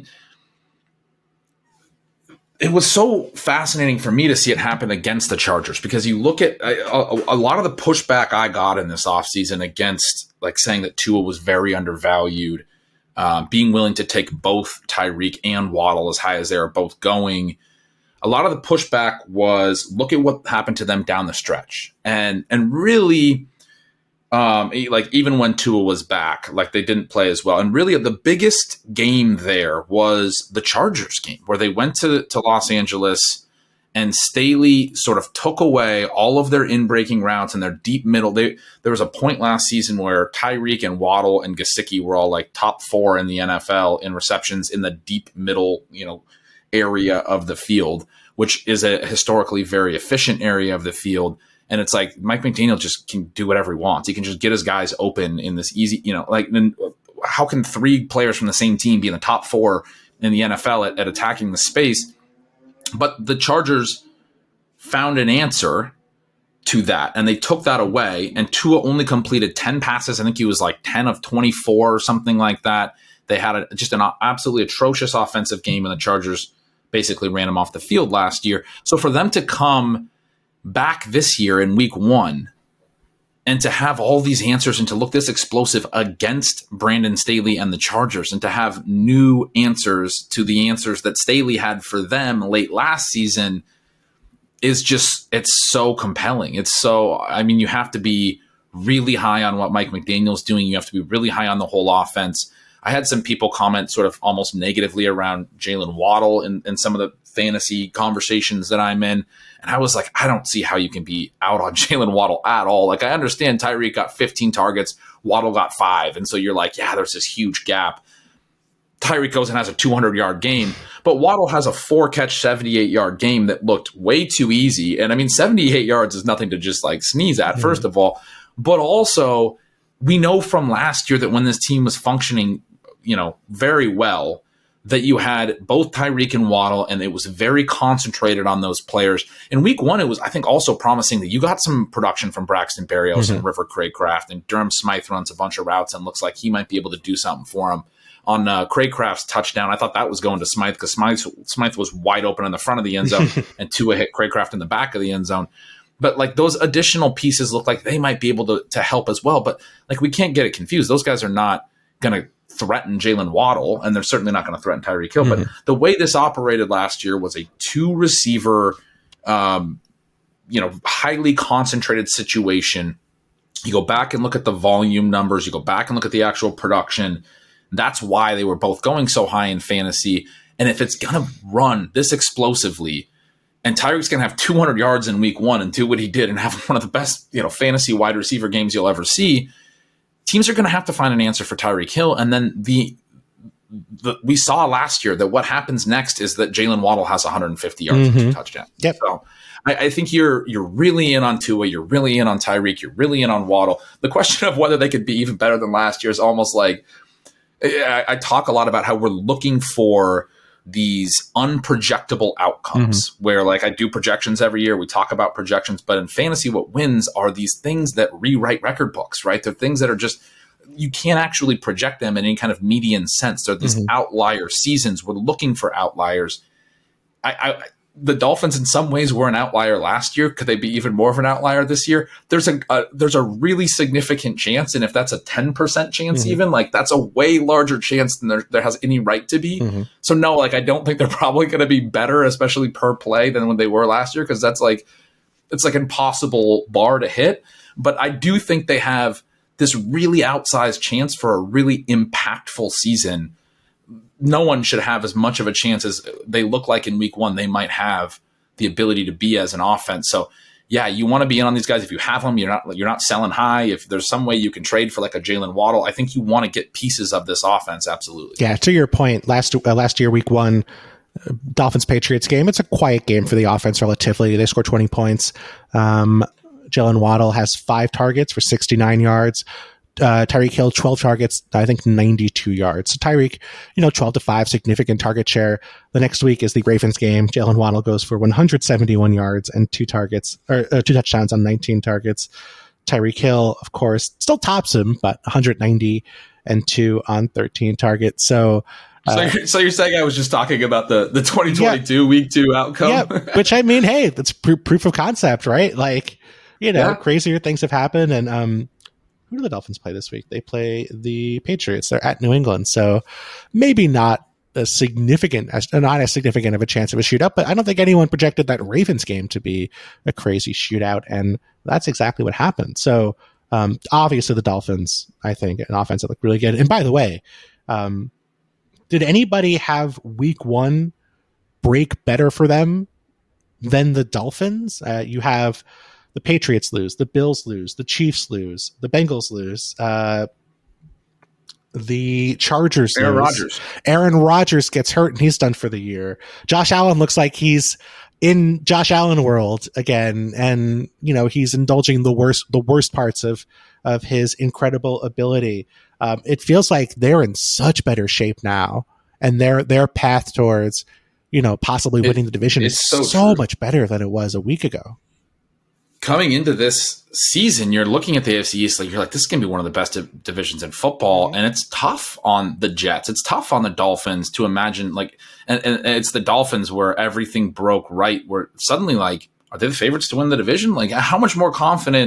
it was so fascinating for me to see it happen against the Chargers because you look at a, a, a lot of the pushback I got in this offseason against, like, saying that Tua was very undervalued, uh, being willing to take both Tyreek and Waddle as high as they are both going. A lot of the pushback was, look at what happened to them down the stretch. And, and really, um, like, even when Tua was back, like, they didn't play as well. And really the biggest game there was the Chargers game where they went to, to Los Angeles and Staley sort of took away all of their in-breaking routes and their deep middle. They, there was a point last season where Tyreek and Waddle and Gesicki were all, like, top four in the N F L in receptions in the deep middle, you know, area of the field, which is a historically very efficient area of the field. And it's like Mike McDaniel just can do whatever he wants. He can just get his guys open in this easy, you know, like, then how can three players from the same team be in the top four in the N F L at, at attacking the space? But the Chargers found an answer to that, and they took that away, and Tua only completed ten passes. I think he was like ten of twenty-four or something like that. They had a, just an absolutely atrocious offensive game, and the Chargers basically ran him off the field last year. So for them to come back this year in week one and to have all these answers and to look this explosive against Brandon Staley and the Chargers, and to have new answers to the answers that Staley had for them late last season is just, it's so compelling. It's so, I mean, you have to be really high on what Mike McDaniel's doing. You have to be really high on the whole offense. I had some people comment sort of almost negatively around Jalen Waddle in, in some of the fantasy conversations that I'm in. And I was like, I don't see how you can be out on Jalen Waddle at all. Like, I understand Tyreek got fifteen targets, Waddle got five. And so you're like, yeah, there's this huge gap. Tyreek goes and has a two hundred yard game, but Waddle has a four catch, seventy-eight yard game that looked way too easy. And I mean, seventy-eight yards is nothing to just like sneeze at, mm-hmm. first of all. But also, we know from last year that when this team was functioning, you know, very well, that you had both Tyreek and Waddle, and it was very concentrated on those players. In week one, it was, I think, also promising that you got some production from Braxton Berrios mm-hmm. and River Craycraft, and Durham Smythe runs a bunch of routes and looks like he might be able to do something for him. On uh, Craycraft's touchdown, I thought that was going to Smythe because Smythe, Smythe was wide open in the front of the end zone, and Tua hit Craycraft in the back of the end zone. But like those additional pieces look like they might be able to, to help as well. But like we can't get it confused. Those guys are not going to threaten Jalen Waddle, and they're certainly not going to threaten Tyreek Hill. Mm-hmm. But the way this operated last year was a two receiver, um, you know, highly concentrated situation. You go back and look at the volume numbers. You go back and look at the actual production. That's why they were both going so high in fantasy. And if it's going to run this explosively, and Tyreek's going to have two hundred yards in week one and do what he did and have one of the best, you know, fantasy wide receiver games you'll ever see, teams are going to have to find an answer for Tyreek Hill. And then the, the we saw last year that what happens next is that Jalen Waddle has one hundred fifty yards mm-hmm. and two touchdowns. Yep. So I, I think you're you're really in on Tua, you're really in on Tyreek, you're really in on Waddle. The question of whether they could be even better than last year is almost like, I, I talk a lot about how we're looking for these unprojectable outcomes mm-hmm. where like I do projections every year. We talk about projections, but in fantasy, what wins are these things that rewrite record books, right? They're things that are just, you can't actually project them in any kind of median sense. They're these mm-hmm. outlier seasons. We're looking for outliers. I, I the Dolphins in some ways were an outlier last year. Could they be even more of an outlier this year? There's a, a there's a really significant chance. And if that's a ten percent chance, mm-hmm. even like that's a way larger chance than there, there has any right to be. Mm-hmm. So no, like, I don't think they're probably going to be better, especially per play, than when they were last year. Cause that's like, it's like impossible bar to hit. But I do think they have this really outsized chance for a really impactful season. No one should have as much of a chance as they look like in week one they might have the ability to be as an offense. So yeah, you want to be in on these guys. If you have them, you're not, you're not selling high. If there's some way you can trade for like a Jalen Waddle, I think you want to get pieces of this offense. Absolutely. Yeah. To your point, last, uh, last year, week one, uh, Dolphins Patriots game, it's a quiet game for the offense relatively. They scored twenty points. Um, Jalen Waddle has five targets for sixty-nine yards. Uh, Tyreek Hill, twelve targets, I think ninety-two yards. So Tyreek, you know, twelve to five, significant target share. The next week is the Ravens game. Jalen Waddle goes for one hundred seventy-one yards and two targets, or uh, two touchdowns on nineteen targets. Tyreek Hill, of course, still tops him, but one hundred ninety and two on thirteen targets. So, uh, so, you're, so you're saying I was just talking about the, the twenty twenty-two yeah, week two outcome? Yeah, which I mean, hey, that's pr- proof of concept, right? Like, you know, yeah. crazier things have happened. And, um, who do the Dolphins play this week? They play the Patriots. They're at New England. So maybe not a significant, not as significant of a chance of a shootout, but I don't think anyone projected that Ravens game to be a crazy shootout. And that's exactly what happened. So um, obviously the Dolphins, I think, an offense that looked really good. And by the way, um, did anybody have week one break better for them than the Dolphins? Uh, you have the Patriots lose, the Bills lose, the Chiefs lose, the Bengals lose, uh, the Chargers Aaron lose. Rodgers. Aaron Rodgers gets hurt and he's done for the year. Josh Allen looks like he's in Josh Allen world again, and you know he's indulging the worst the worst parts of of his incredible ability. Um, it feels like they're in such better shape now, and their their path towards you know possibly winning it, the division is so, so much better than it was a week ago. Coming into this season, you're looking at the A F C East, like you're like, this is going to be one of the best div- divisions in football. And it's tough on the Jets. It's tough on the Dolphins to imagine, like, and, and it's the Dolphins where everything broke right, where suddenly, like, are they the favorites to win the division? Like, how much more confident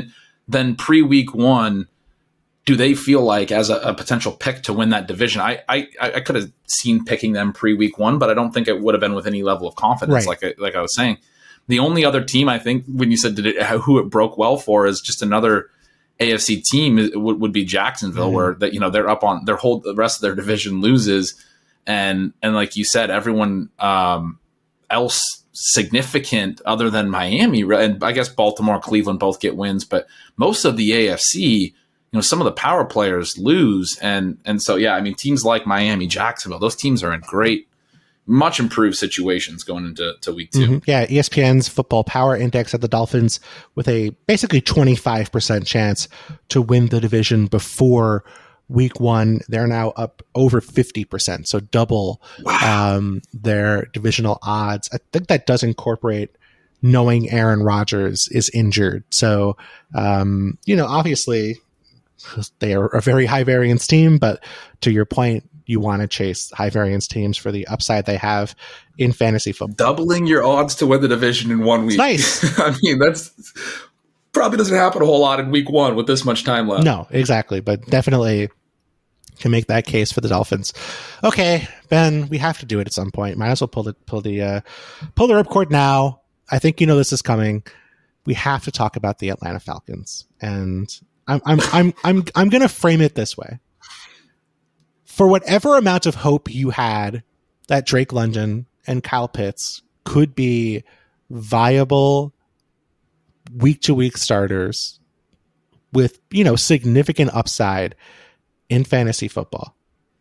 then pre-week one, do they feel like as a, a potential pick to win that division? I I, I could have seen picking them pre-week one, but I don't think it would have been with any level of confidence. Right. Like I, like I was saying, the only other team I think when you said did it, who it broke well for is just another A F C team would, would be Jacksonville, mm-hmm. where that you know they're up on their whole the rest of their division loses, and and like you said, everyone um, else significant other than Miami, and I guess Baltimore, Cleveland both get wins, but most of the A F C. You know, some of the power players lose. And and so, yeah, I mean, teams like Miami, Jacksonville, those teams are in great, much improved situations going into to week two. Mm-hmm. Yeah, E S P N's Football Power Index had the Dolphins with a basically twenty-five percent chance to win the division before week one. They're now up over fifty percent, so double wow. um, their divisional odds. I think that does incorporate knowing Aaron Rodgers is injured. So, um, you know, obviously – they are a very high variance team, but to your point, you want to chase high variance teams for the upside they have in fantasy football. Doubling your odds to win the division in one week. It's nice. I mean, that's probably doesn't happen a whole lot in week one with this much time left. No, exactly. But definitely can make that case for the Dolphins. Okay, Ben, we have to do it at some point. Might as well pull the, pull the, uh, pull the ripcord now. I think you know this is coming. We have to talk about the Atlanta Falcons. And I'm I'm I'm I'm I'm going to frame it this way. For whatever amount of hope you had that Drake London and Kyle Pitts could be viable week to week starters with, you know, significant upside in fantasy football,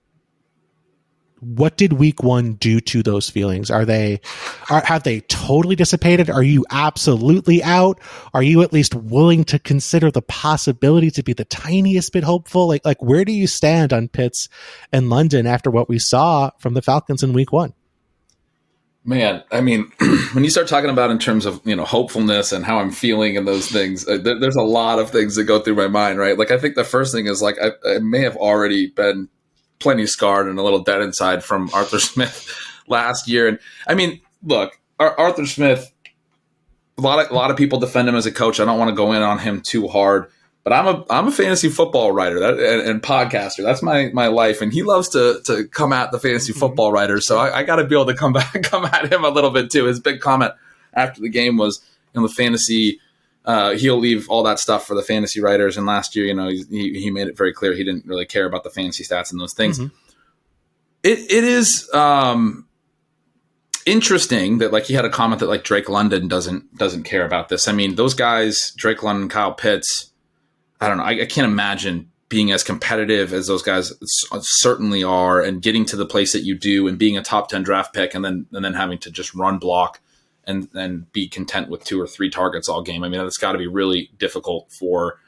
what did week one do to those feelings? Are they, are, have they totally dissipated? Are you absolutely out? Are you at least willing to consider the possibility to be the tiniest bit hopeful? Like, like where do you stand on Pitts and London after what we saw from the Falcons in week one? Man, I mean, when you start talking about in terms of, you know, hopefulness and how I'm feeling and those things, uh, there, there's a lot of things that go through my mind, right? Like, I think the first thing is like, I, I may have already been plenty scarred and a little dead inside from Arthur Smith last year. And I mean, look, Arthur Smith, a lot of a lot of people defend him as a coach. I don't want to go in on him too hard, but I'm a I'm a fantasy football writer that, and, and podcaster. That's my my life, and he loves to to come at the fantasy football writers. So I, I got to be able to come back come at him a little bit too. His big comment after the game was, you know, the fantasy. Uh, he'll leave all that stuff for the fantasy writers. And last year, you know, he, he made it very clear he didn't really care about the fantasy stats and those things. Mm-hmm. It it is um, interesting that like he had a comment that like Drake London doesn't doesn't care about this. I mean, those guys, Drake London, Kyle Pitts, I don't know. I, I can't imagine being as competitive as those guys certainly are, and getting to the place that you do, and being a top ten draft pick, and then and then having to just run block. And, and be content with two or three targets all game. I mean, that's got to be really difficult for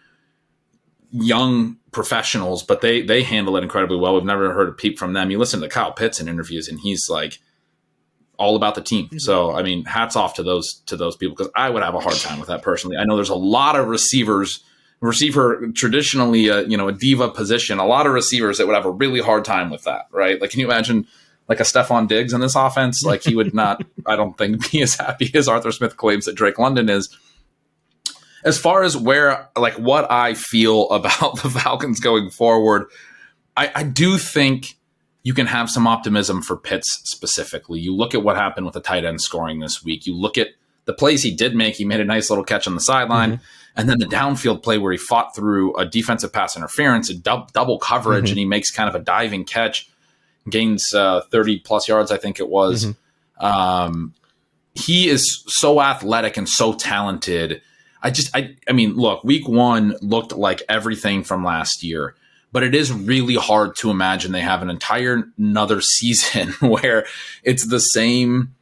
young professionals, but they they handle it incredibly well. We've never heard a peep from them. You listen to Kyle Pitts in interviews, and he's like all about the team. So, I mean, hats off to those to those people, because I would have a hard time with that personally. I know there's a lot of receivers, receiver traditionally, a, you know, a diva position, a lot of receivers that would have a really hard time with that, right? Like, can you imagine like a Stephon Diggs in this offense? Like, he would not, I don't think, be as happy as Arthur Smith claims that Drake London is. As far as where, like, what I feel about the Falcons going forward, I, I do think you can have some optimism for Pitts specifically. You look at what happened with the tight end scoring this week. You look at the plays he did make. He made a nice little catch on the sideline. Mm-hmm. And then the downfield play where he fought through a defensive pass interference, a du- double coverage, mm-hmm. and he makes kind of a diving catch. Gains uh, thirty plus yards, I think it was. Mm-hmm. Um, he is so athletic and so talented. I just, I, I mean, look, week one looked like everything from last year, but it is really hard to imagine they have an entire another season where it's the same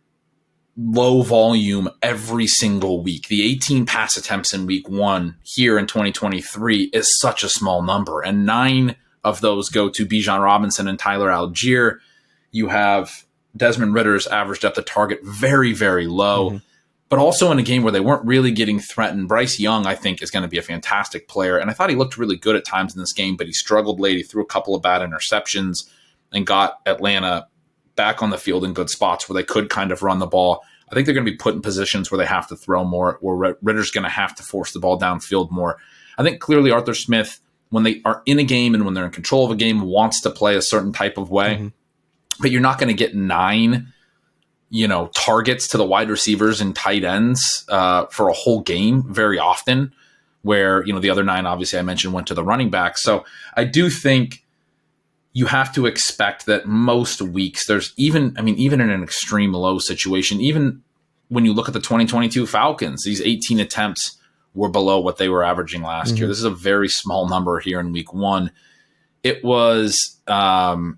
low volume every single week. The eighteen pass attempts in week one here in twenty twenty-three is such a small number, and nine of those go to Bijan Robinson and Tyler Algier. You have Desmond Ritter's average depth of target very, very low, mm-hmm. but also in a game where they weren't really getting threatened. Bryce Young, I think, is going to be a fantastic player, and I thought he looked really good at times in this game, but he struggled late. He threw a couple of bad interceptions and got Atlanta back on the field in good spots where they could kind of run the ball. I think they're going to be put in positions where they have to throw more, where Ritter's going to have to force the ball downfield more. I think clearly Arthur Smith, when they are in a game and when they're in control of a game, wants to play a certain type of way. Mm-hmm. But you're not going to get nine, you know, targets to the wide receivers and tight ends uh, for a whole game very often, where, you know, the other nine, obviously I mentioned, went to the running back. So I do think you have to expect that most weeks there's even, I mean, even in an extreme low situation, even when you look at the twenty twenty-two Falcons, these eighteen attempts were below what they were averaging last mm-hmm. year. This is a very small number here in week one. It was, um,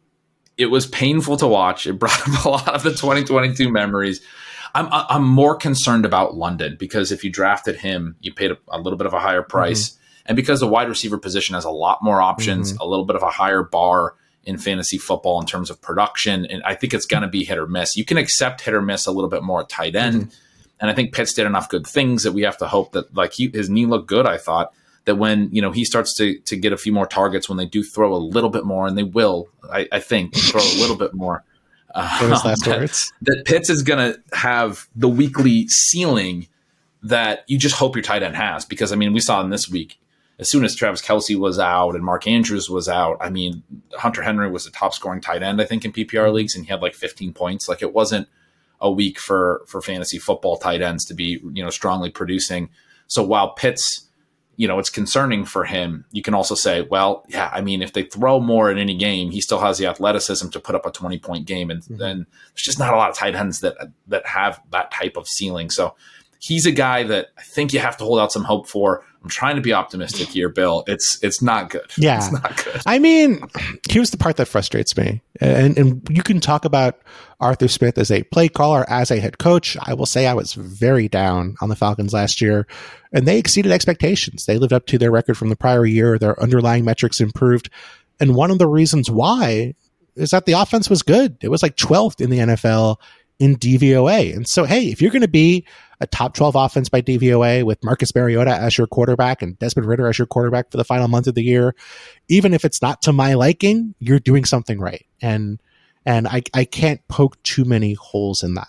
it was painful to watch. It brought up a lot of the twenty twenty-two memories. I'm, I'm more concerned about London because if you drafted him, you paid a, a little bit of a higher price. Mm-hmm. And because the wide receiver position has a lot more options, mm-hmm. a little bit of a higher bar in fantasy football in terms of production. And I think it's going to be hit or miss. You can accept hit or miss a little bit more at tight end. Mm-hmm. And I think Pitts did enough good things that we have to hope that, like, he, his knee looked good, I thought, that when, you know, he starts to to get a few more targets, when they do throw a little bit more, and they will, I, I think, throw a little bit more. Uh, last that, words. that Pitts is going to have the weekly ceiling that you just hope your tight end has. Because, I mean, we saw in this week, as soon as Travis Kelce was out and Mark Andrews was out, I mean, Hunter Henry was the top scoring tight end, I think, in P P R leagues, and he had like fifteen points. Like, it wasn't a week for, for fantasy football tight ends to be, you know, strongly producing. So while Pitts, you know, it's concerning for him, you can also say, well, yeah, I mean, if they throw more in any game, he still has the athleticism to put up a twenty point game. And then mm-hmm. there's just not a lot of tight ends that, that have that type of ceiling. So he's a guy that I think you have to hold out some hope for. I'm trying to be optimistic here, Bill. It's it's not good. Yeah. It's not good. I mean, here's the part that frustrates me. And, and you can talk about Arthur Smith as a play caller, as a head coach. I will say I was very down on the Falcons last year, and they exceeded expectations. They lived up to their record from the prior year. Their underlying metrics improved. And one of the reasons why is that the offense was good. It was like twelfth in the N F L in D V O A. And so, hey, if you're going to be a top twelve offense by D V O A with Marcus Mariota as your quarterback and Desmond Ridder as your quarterback for the final month of the year, even if it's not to my liking, you're doing something right. And and I, I can't poke too many holes in that.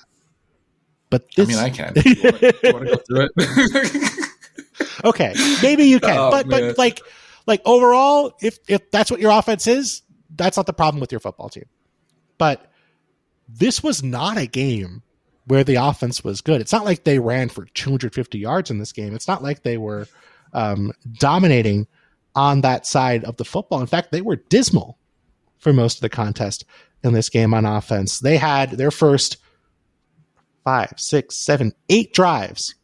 But this, I mean, I can. Do you want to, do you want to go through it? Okay, maybe you can. Oh, but man. but like like overall, if if that's what your offense is, that's not the problem with your football team. But this was not a game where the offense was good. It's not like they ran for two hundred fifty yards in this game. It's not like they were um, dominating on that side of the football. In fact, they were dismal for most of the contest in this game on offense. They had their first five, six, seven, eight drives.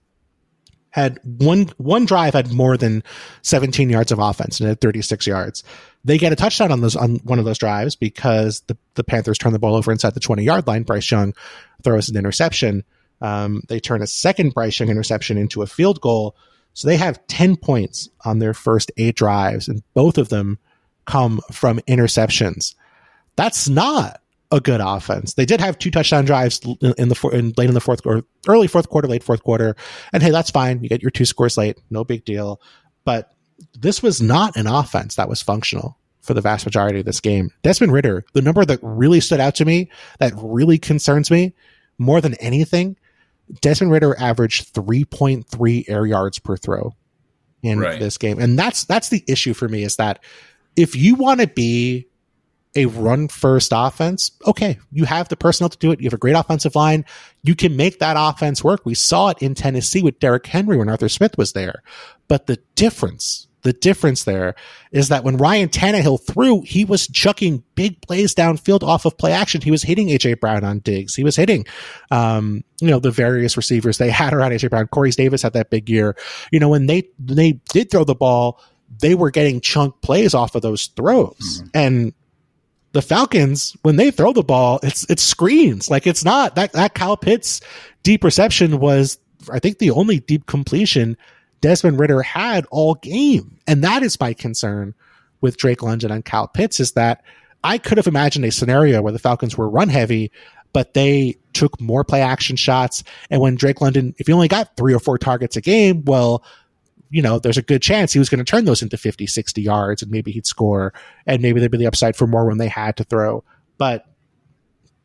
Had one one drive had more than seventeen yards of offense and had thirty-six yards. They get a touchdown on those on one of those drives because the, the Panthers turn the ball over inside the twenty-yard line. Bryce Young throws an interception. Um, they turn a second Bryce Young interception into a field goal. So they have ten points on their first eight drives, and both of them come from interceptions. That's not a good offense. They did have two touchdown drives in the in, late in the fourth or early fourth quarter, late fourth quarter. And hey, that's fine. You get your two scores late. No big deal. But this was not an offense that was functional for the vast majority of this game. Desmond Ridder, the number that really stood out to me, that really concerns me more than anything, Desmond Ridder averaged three point three air yards per throw in right. this game. And that's that's the issue for me, is that if you want to be a run-first offense, okay, you have the personnel to do it. You have a great offensive line. You can make that offense work. We saw it in Tennessee with Derrick Henry when Arthur Smith was there. But the difference, the difference there is that when Ryan Tannehill threw, he was chucking big plays downfield off of play action. He was hitting A J Brown on digs. He was hitting, um, you know, the various receivers they had around A J Brown. Corey Davis had that big year. You know, when they, when they did throw the ball, they were getting chunk plays off of those throws. Mm-hmm. And the Falcons, when they throw the ball, it's it's screens. Like, it's not that that Kyle Pitts deep reception was, I think, the only deep completion Desmond Ridder had all game. And that is my concern with Drake London and Kyle Pitts, is that I could have imagined a scenario where the Falcons were run heavy, but they took more play action shots. And when Drake London, if he only got three or four targets a game, well, you know, there's a good chance he was going to turn those into fifty, sixty yards, and maybe he'd score, and maybe there'd be the upside for more when they had to throw. But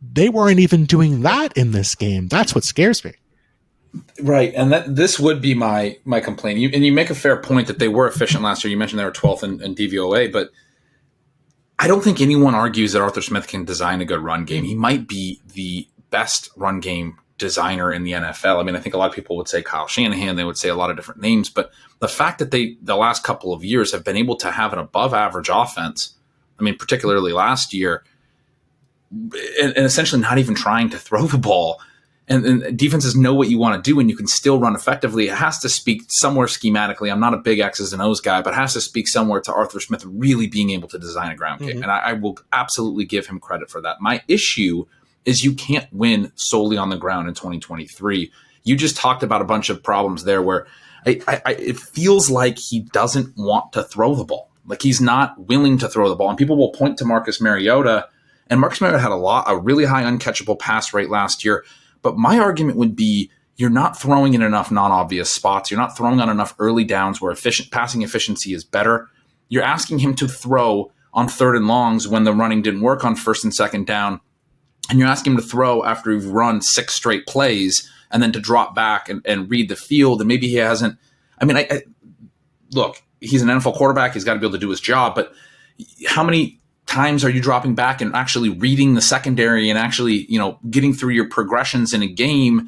they weren't even doing that in this game. That's what scares me. Right, and that this would be my my complaint. You, and you make a fair point that they were efficient last year. You mentioned they were twelfth in, in D V O A, but I don't think anyone argues that Arthur Smith can design a good run game. He might be the best run game designer in the N F L. I mean, I think a lot of people would say Kyle Shanahan. They would say a lot of different names, but the fact that they the last couple of years have been able to have an above average offense, I mean, particularly last year, and, and essentially not even trying to throw the ball. And, and defenses know what you want to do, and you can still run effectively. It has to speak somewhere schematically. I'm not a big X's and O's guy, but it has to speak somewhere to Arthur Smith really being able to design a ground game. Mm-hmm. And I, I will absolutely give him credit for that. My issue is you can't win solely on the ground in twenty twenty-three. You just talked about a bunch of problems there where I, I, I, it feels like he doesn't want to throw the ball. Like he's not willing to throw the ball. And people will point to Marcus Mariota, and Marcus Mariota had a lot, a really high uncatchable pass rate last year. But my argument would be you're not throwing in enough non-obvious spots. You're not throwing on enough early downs where efficient passing efficiency is better. You're asking him to throw on third and longs when the running didn't work on first and second down. And you're asking him to throw after you've run six straight plays and then to drop back and, and read the field. And maybe he hasn't. I mean, I, I look, he's an N F L quarterback. He's got to be able to do his job. But how many times are you dropping back and actually reading the secondary and actually, you know, getting through your progressions in a game?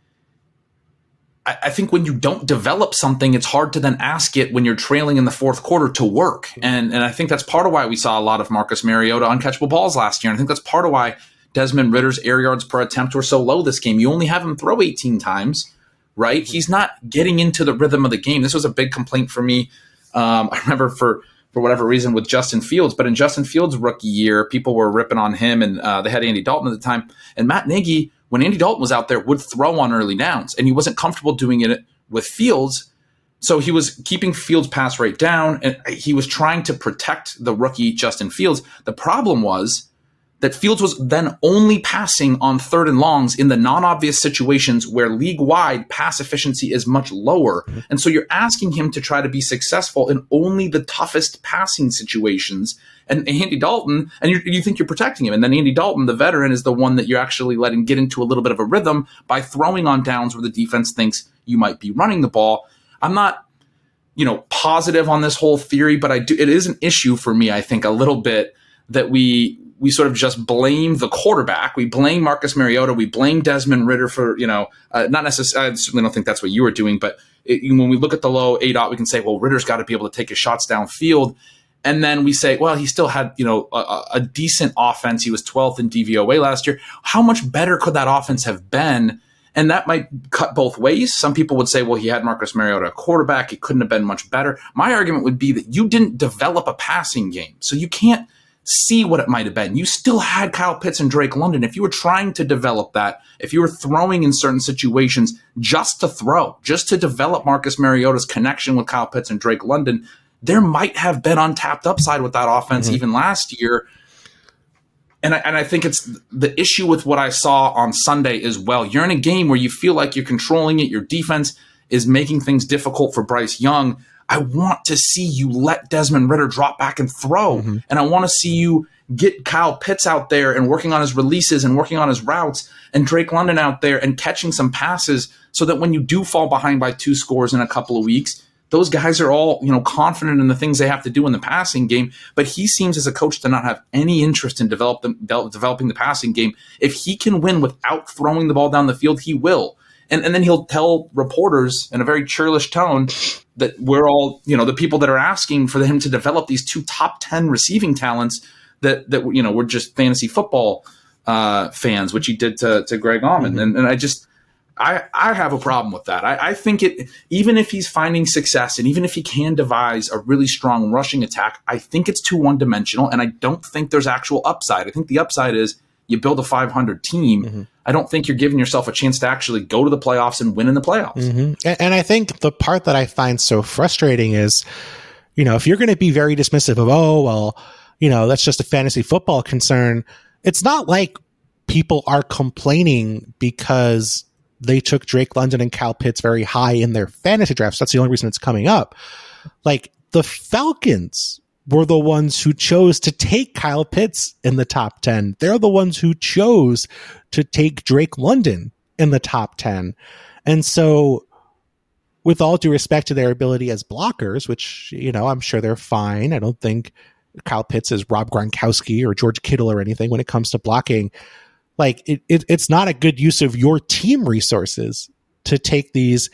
I, I think when you don't develop something, it's hard to then ask it when you're trailing in the fourth quarter to work. And and I think that's part of why we saw a lot of Marcus Mariota uncatchable balls last year. And I think that's part of why Desmond Ritter's air yards per attempt were so low this game. You only have him throw eighteen times, right? He's not getting into the rhythm of the game. This was a big complaint for me. Um, I remember for for whatever reason with Justin Fields. But in Justin Fields' rookie year, people were ripping on him, and uh, they had Andy Dalton at the time. And Matt Nagy, when Andy Dalton was out there, would throw on early downs, and he wasn't comfortable doing it with Fields. So he was keeping Fields' pass rate down, and he was trying to protect the rookie Justin Fields. The problem was that Fields was then only passing on third and longs in the non-obvious situations where league-wide pass efficiency is much lower. Mm-hmm. And so you're asking him to try to be successful in only the toughest passing situations. And Andy Dalton, and you, you think you're protecting him. And then Andy Dalton, the veteran, is the one that you're actually letting get into a little bit of a rhythm by throwing on downs where the defense thinks you might be running the ball. I'm not, you know, positive on this whole theory, but I do. It is an issue for me, I think, a little bit that we – we sort of just blame the quarterback. We blame Marcus Mariota. We blame Desmond Ridder for, you know, uh, not necessarily, I certainly don't think that's what you were doing, but it, when we look at the low A DOT, we can say, well, Ritter's got to be able to take his shots downfield. And then we say, well, he still had, you know, a, a decent offense. He was twelfth in D V O A last year. How much better could that offense have been? And that might cut both ways. Some people would say, well, he had Marcus Mariota, a quarterback. It couldn't have been much better. My argument would be that you didn't develop a passing game. So you can't see what it might have been. You still had Kyle Pitts and Drake London. If you were trying to develop that, if you were throwing in certain situations just to throw, just to develop Marcus Mariota's connection with Kyle Pitts and Drake London, there might have been untapped upside with that offense mm-hmm. even last year. And I, and I think it's the issue with what I saw on Sunday as well. You're in a game where you feel like you're controlling it. Your defense is making things difficult for Bryce Young. I want to see you let Desmond Ridder drop back and throw. Mm-hmm. And I want to see you get Kyle Pitts out there and working on his releases and working on his routes, and Drake London out there and catching some passes so that when you do fall behind by two scores in a couple of weeks, those guys are all, you know, confident in the things they have to do in the passing game. But he seems as a coach to not have any interest in develop them, de- developing the passing game. If he can win without throwing the ball down the field, he will. And, and then he'll tell reporters in a very churlish tone that we're all, you know, the people that are asking for him to develop these two top ten receiving talents that, that you know, we're just fantasy football uh, fans, which he did to, to Greg Auman. Mm-hmm. And, and I just, I, I have a problem with that. I, I think it, even if he's finding success and even if he can devise a really strong rushing attack, I think it's too one-dimensional, and I don't think there's actual upside. I think the upside is you build a five hundred team. Mm-hmm. I don't think you're giving yourself a chance to actually go to the playoffs and win in the playoffs. Mm-hmm. And, and I think the part that I find so frustrating is, you know, if you're going to be very dismissive of, oh, well, you know, that's just a fantasy football concern. It's not like people are complaining because they took Drake London and Kyle Pitts very high in their fantasy drafts. That's the only reason it's coming up. Like, the Falcons were the ones who chose to take Kyle Pitts in the top ten. They're the ones who chose to take Drake London in the top ten. And so, with all due respect to their ability as blockers, which, you know, I'm sure they're fine. I don't think Kyle Pitts is Rob Gronkowski or George Kittle or anything when it comes to blocking. Like, it, it, it's not a good use of your team resources to take these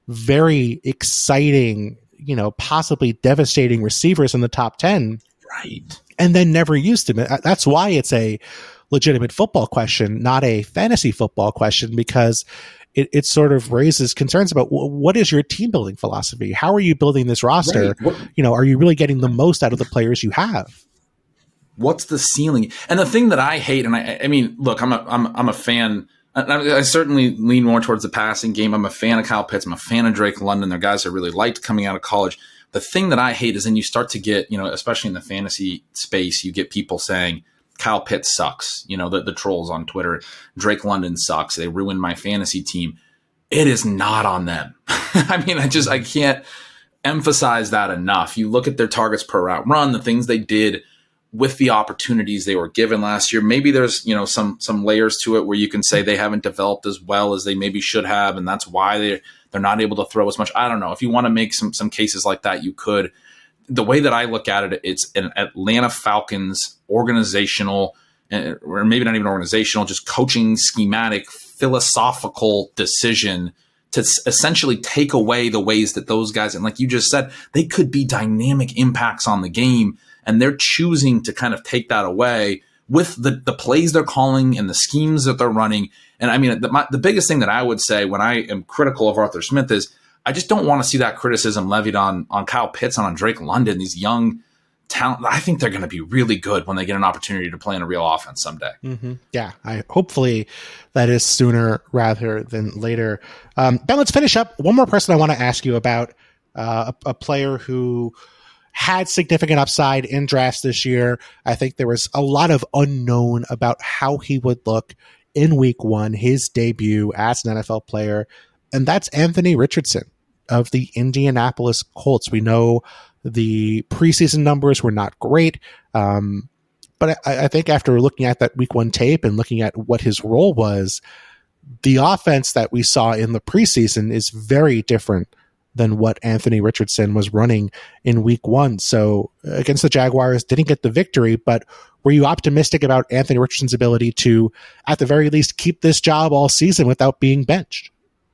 very exciting, you know, possibly devastating receivers in the top ten. Right. And then never used them. That's why it's a legitimate football question, not a fantasy football question, because it, it sort of raises concerns about what is your team building philosophy? How are you building this roster? Right. What, you know, are you really getting the most out of the players you have? What's the ceiling? And the thing that I hate, and I, I mean, look, I'm a, I'm, I'm a fan. I, I certainly lean more towards the passing game. I'm a fan of Kyle Pitts. I'm a fan of Drake London. They're guys I really liked coming out of college. The thing that I hate is then you start to get, you know, especially in the fantasy space, you get people saying, Kyle Pitts sucks. You know, the, the trolls on Twitter. Drake London sucks. They ruined my fantasy team. It is not on them. I mean, I just, I can't emphasize that enough. You look at their targets per route run, the things they did with the opportunities they were given last year. Maybe there's, you know, some, some layers to it where you can say they haven't developed as well as they maybe should have. And that's why they, they're not able to throw as much. I don't know. If you want to make some, some cases like that, you could. The way that I look at it, it's an Atlanta Falcons organizational, or maybe not even organizational, just coaching schematic, philosophical decision to essentially take away the ways that those guys, and like you just said, they could be dynamic impacts on the game, and they're choosing to kind of take that away with the, the plays they're calling and the schemes that they're running. And I mean, the, my, the biggest thing that I would say when I am critical of Arthur Smith is I just don't want to see that criticism levied on, on Kyle Pitts and on Drake London, these young talent. I think they're going to be really good when they get an opportunity to play in a real offense someday. Mm-hmm. Yeah, I hopefully that is sooner rather than later. Um, Ben, let's finish up. One more person I want to ask you about, uh, a, a player who had significant upside in drafts this year. I think there was a lot of unknown about how he would look in week one, his debut as an N F L player, and that's Anthony Richardson of the Indianapolis Colts. We know the preseason numbers were not great, um, but I, I think after looking at that week one tape and looking at what his role was, the offense that we saw in the preseason is very different than what Anthony Richardson was running in week one. So against the Jaguars, didn't get the victory, but were you optimistic about Anthony Richardson's ability to, at the very least, keep this job all season without being benched?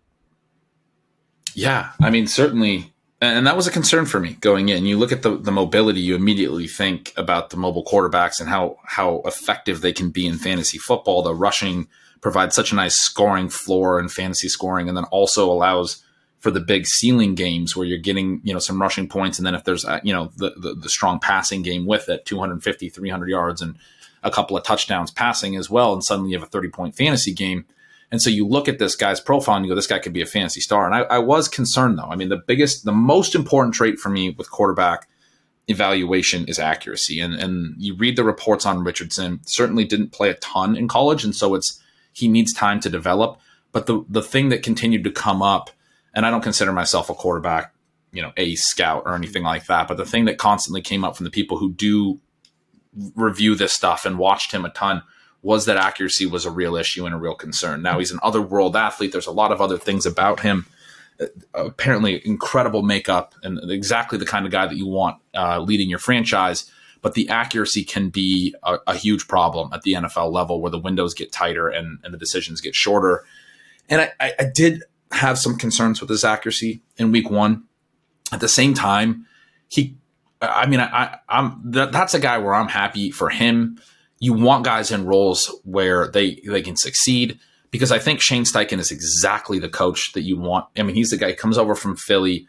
Yeah, I mean, certainly. And that was a concern for me going in. You look at the, the mobility, you immediately think about the mobile quarterbacks and how, how effective they can be in fantasy football. The rushing provides such a nice scoring floor in fantasy scoring, and then also allows for the big ceiling games where you're getting, you know, some rushing points. And then if there's, you know, the, the, the strong passing game with it, two fifty, three hundred yards and a couple of touchdowns passing as well. And suddenly you have a thirty point fantasy game. And so you look at this guy's profile and you go, this guy could be a fantasy star. And I, I was concerned, though. I mean, the biggest, the most important trait for me with quarterback evaluation is accuracy. And and you read the reports on Richardson, certainly didn't play a ton in college. And so it's, he needs time to develop. But the, the thing that continued to come up, and I don't consider myself a quarterback, you know, a scout or anything like that, but the thing that constantly came up from the people who do review this stuff and watched him a ton was that accuracy was a real issue and a real concern. Now he's an otherworld athlete. There's a lot of other things about him. Uh, apparently incredible makeup and exactly the kind of guy that you want uh, leading your franchise. But the accuracy can be a, a huge problem at the N F L level where the windows get tighter and, and the decisions get shorter. And I, I, I did have some concerns with his accuracy in week one. At the same time, he, I mean, I, I, I'm that, that's a guy where I'm happy for him. You want guys in roles where they, they can succeed, because I think Shane Steichen is exactly the coach that you want. I mean, he's the guy who comes over from Philly.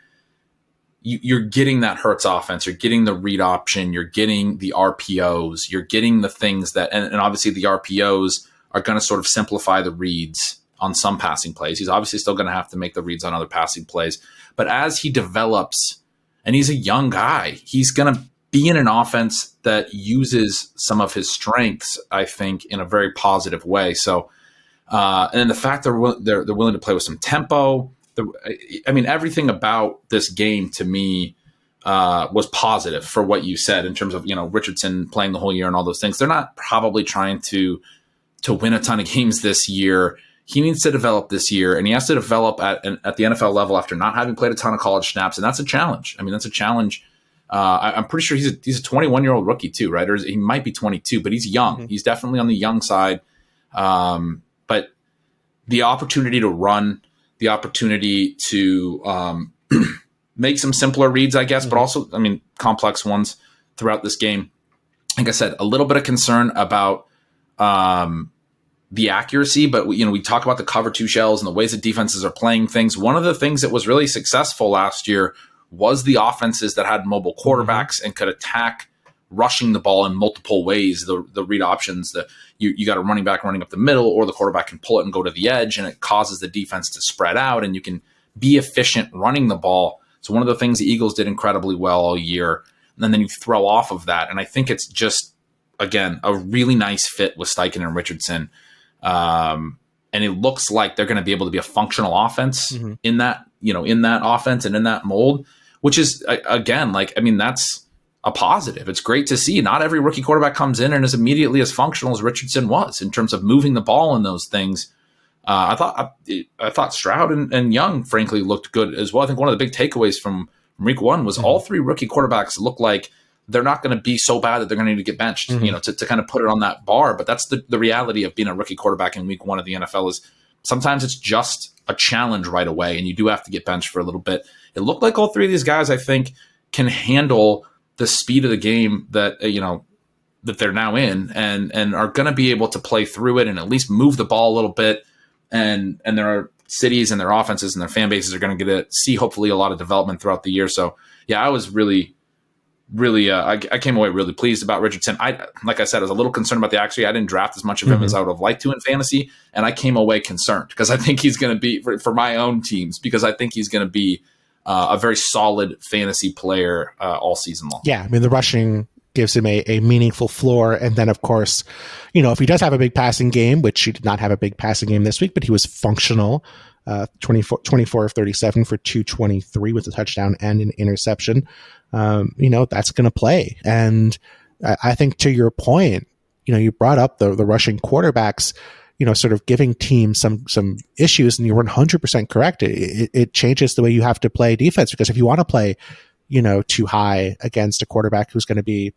You, you're getting that Hurts offense. You're getting the read option. You're getting the R P Os. You're getting the things that, and, and obviously the R P Os are going to sort of simplify the reads on some passing plays. He's obviously still going to have to make the reads on other passing plays. But as he develops, and he's a young guy, he's going to be in an offense that uses some of his strengths, I think, in a very positive way. So, uh, and the fact they're, they're they're willing to play with some tempo. The, I mean, everything about this game to me uh, was positive for what you said in terms of, you know, Richardson playing the whole year and all those things. They're not probably trying to to win a ton of games this year. He needs to develop this year, and he has to develop at at the N F L level after not having played a ton of college snaps, and that's a challenge. I mean, that's a challenge. Uh, I, I'm pretty sure he's a, he's a twenty-one-year-old rookie too, right? Or he might be twenty-two, but he's young. Mm-hmm. He's definitely on the young side. Um, but the opportunity to run, the opportunity to um, make some simpler reads, I guess, mm-hmm. but also, I mean, complex ones throughout this game. Like I said, a little bit of concern about um, the accuracy, but we, you know, we talk about the cover two shells and the ways that defenses are playing things. One of the things that was really successful last year was the offenses that had mobile quarterbacks mm-hmm. and could attack rushing the ball in multiple ways. The the read options, the you, you got a running back running up the middle, or the quarterback can pull it and go to the edge, and it causes the defense to spread out, and you can be efficient running the ball. So one of the things the Eagles did incredibly well all year, and then you throw off of that. And I think it's just, again, a really nice fit with Steichen and Richardson. Um, and it looks like they're going to be able to be a functional offense mm-hmm. in that, you know, in that offense and in that mold, which is, again, like, I mean, that's a positive. It's great to see. Not every rookie quarterback comes in and is immediately as functional as Richardson was in terms of moving the ball and those things. Uh, I thought I, I thought Stroud and, and Young, frankly, looked good as well. I think one of the big takeaways from, from week one was mm-hmm. all three rookie quarterbacks look like they're not going to be so bad that they're going to need to get benched, mm-hmm. you know, to, to kind of put it on that bar. But that's the, the reality of being a rookie quarterback in week one of the N F L is sometimes it's just a challenge right away, and you do have to get benched for a little bit. It looked like all three of these guys, I think, can handle the speed of the game that, you know, that they're now in, and and are going to be able to play through it and at least move the ball a little bit. And and there are cities and their offenses and their fan bases are going to get to see hopefully a lot of development throughout the year. So yeah, I was really, really, uh, I, I came away really pleased about Richardson. I like I said, I was a little concerned about the accuracy. I didn't draft as much of him mm-hmm. as I would have liked to in fantasy, and I came away concerned because I think he's going to be for, for my own teams because I think he's going to be uh, a very solid fantasy player uh, all season long. Yeah, I mean the rushing gives him a, a meaningful floor. And then, of course, you know, if he does have a big passing game, which he did not have a big passing game this week, but he was functional, uh, twenty-four, twenty-four of thirty-seven for two twenty-three with a touchdown and an interception. Um, you know, that's going to play. And I, I think to your point, you know, you brought up the, the rushing quarterbacks, you know, sort of giving teams some, some issues, and you're one hundred percent correct. It, it, it changes the way you have to play defense, because if you want to play, you know, too high against a quarterback who's going to be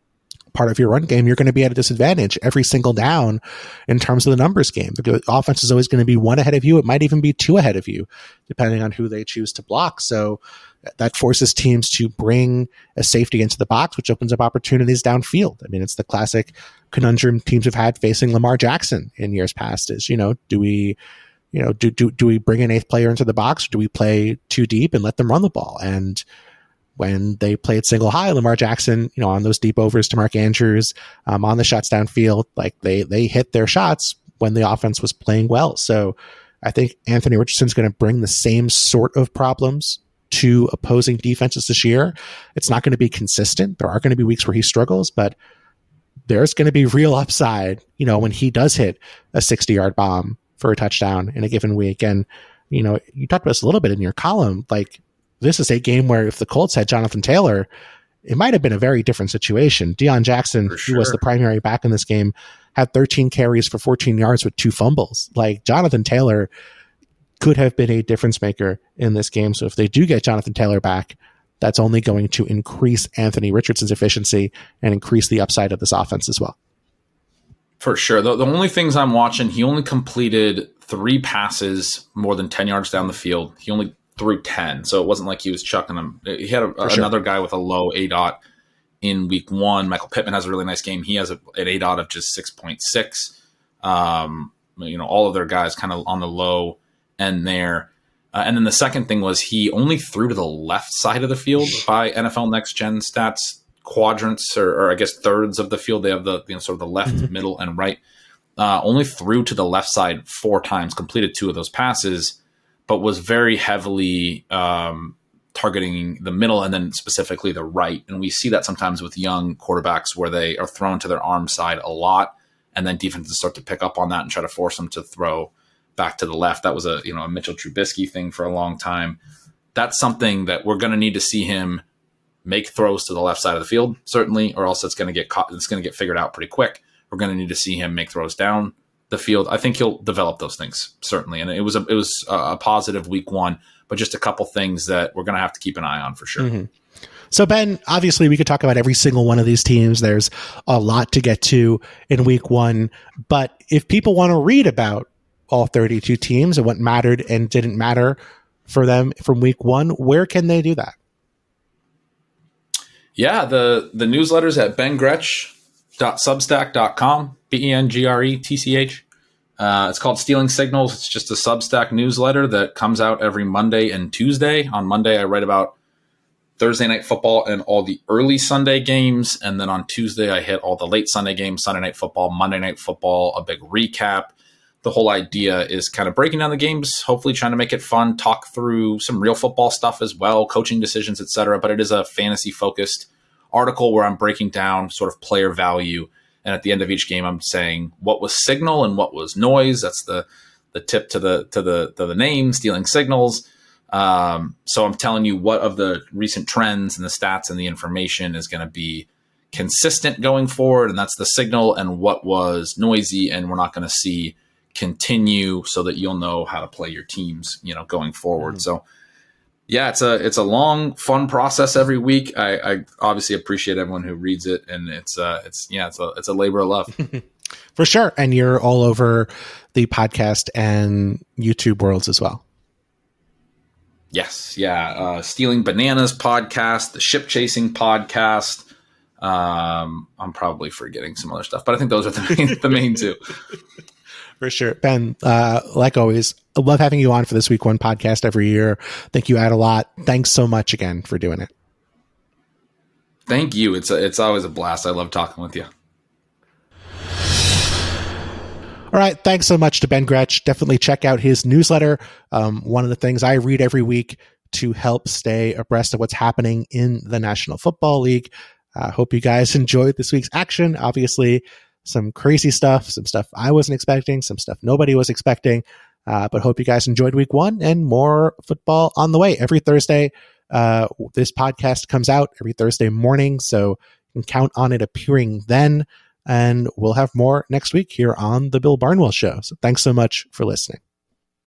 part of your run game, you're going to be at a disadvantage every single down in terms of the numbers game. The offense is always going to be one ahead of you. It might even be two ahead of you, depending on who they choose to block. So that forces teams to bring a safety into the box, which opens up opportunities downfield. I mean, it's the classic conundrum teams have had facing Lamar Jackson in years past is, you know, do we, you know, do, do, do we bring an eighth player into the box, or do we play too deep and let them run the ball? And when they played single high, Lamar Jackson, you know, on those deep overs to Mark Andrews, um, on the shots downfield, like they, they hit their shots when the offense was playing well. So I think Anthony Richardson's going to bring the same sort of problems to opposing defenses this year. It's not going to be consistent. There are going to be weeks where he struggles, but there's going to be real upside, you know, when he does hit a sixty yard bomb for a touchdown in a given week. And, you know, you talked about this a little bit in your column, like, this is a game where if the Colts had Jonathan Taylor, it might have been a very different situation. Deion Jackson, sure. who was the primary back in this game, had thirteen carries for fourteen yards with two fumbles. Like, Jonathan Taylor could have been a difference maker in this game. So if they do get Jonathan Taylor back, that's only going to increase Anthony Richardson's efficiency and increase the upside of this offense as well. For sure. The, the only things I'm watching, he only completed three passes more than ten yards down the field. He only through ten, so it wasn't like he was chucking them. He had a, sure. another guy with a low A D O T in week one. Michael Pittman has a really nice game. He has a, an A D O T of just six point six. Um, you know, all of their guys kind of on the low end there. Uh, and then the second thing was he only threw to the left side of the field by N F L Next Gen stats quadrants, or, or I guess thirds of the field. They have the, you know, sort of the left, mm-hmm. middle, and right. Uh, only threw to the left side four times, completed two of those passes, but was very heavily um, targeting the middle and then specifically the right. And we see that sometimes with young quarterbacks where they are thrown to their arm side a lot, and then defenses start to pick up on that and try to force them to throw back to the left. That was a, you know, a Mitchell Trubisky thing for a long time. That's something that we're going to need to see him make throws to the left side of the field, certainly, or else it's going to get caught. It's going to get figured out pretty quick. We're going to need to see him make throws down the field. I think he'll develop those things, certainly. And it was a, it was a positive week one, but just a couple things that we're going to have to keep an eye on for sure. Mm-hmm. So, Ben, obviously we could talk about every single one of these teams. There's a lot to get to in week one, but if people want to read about all thirty-two teams and what mattered and didn't matter for them from week one, where can they do that? Yeah, the, the newsletter's at ben gretch dot substack dot com, B E N G R E T C H. Uh, it's called Stealing Signals. It's just a Substack newsletter that comes out every Monday and Tuesday. On Monday, I write about Thursday Night Football and all the early Sunday games. And then on Tuesday, I hit all the late Sunday games, Sunday Night Football, Monday Night Football, a big recap. The whole idea is kind of breaking down the games, hopefully trying to make it fun, talk through some real football stuff as well, coaching decisions, et cetera. But it is a fantasy-focused article where I'm breaking down sort of player value. And at the end of each game, I'm saying what was signal and what was noise. That's the the tip to the to the to the name, Stealing Signals. Um, so I'm telling you what of the recent trends and the stats and the information is going to be consistent going forward, and that's the signal, and what was noisy and we're not going to see continue, so that you'll know how to play your teams, you know, going forward. Mm-hmm. So yeah, it's a it's a long, fun process every week. I, I obviously appreciate everyone who reads it, and it's uh it's yeah it's a it's a labor of love for sure. And you're all over the podcast and YouTube worlds as well. Yes, yeah, uh, Stealing Bananas podcast, the Ship Chasing podcast. Um, I'm probably forgetting some other stuff, but I think those are the main, the main two. For sure. Ben, uh, like always, I love having you on for this week one podcast every year. I think you add a lot. Thanks so much again for doing it. Thank you. It's a, it's always a blast. I love talking with you. All right. Thanks so much to Ben Gretch. Definitely check out his newsletter. Um, one of the things I read every week to help stay abreast of what's happening in the National Football League. I uh, hope you guys enjoyed this week's action. Obviously, some crazy stuff, some stuff I wasn't expecting, some stuff nobody was expecting. Uh, but hope you guys enjoyed week one, and more football on the way. Every Thursday, uh, this podcast comes out every Thursday morning, so you can count on it appearing then. And we'll have more next week here on The Bill Barnwell Show. So thanks so much for listening.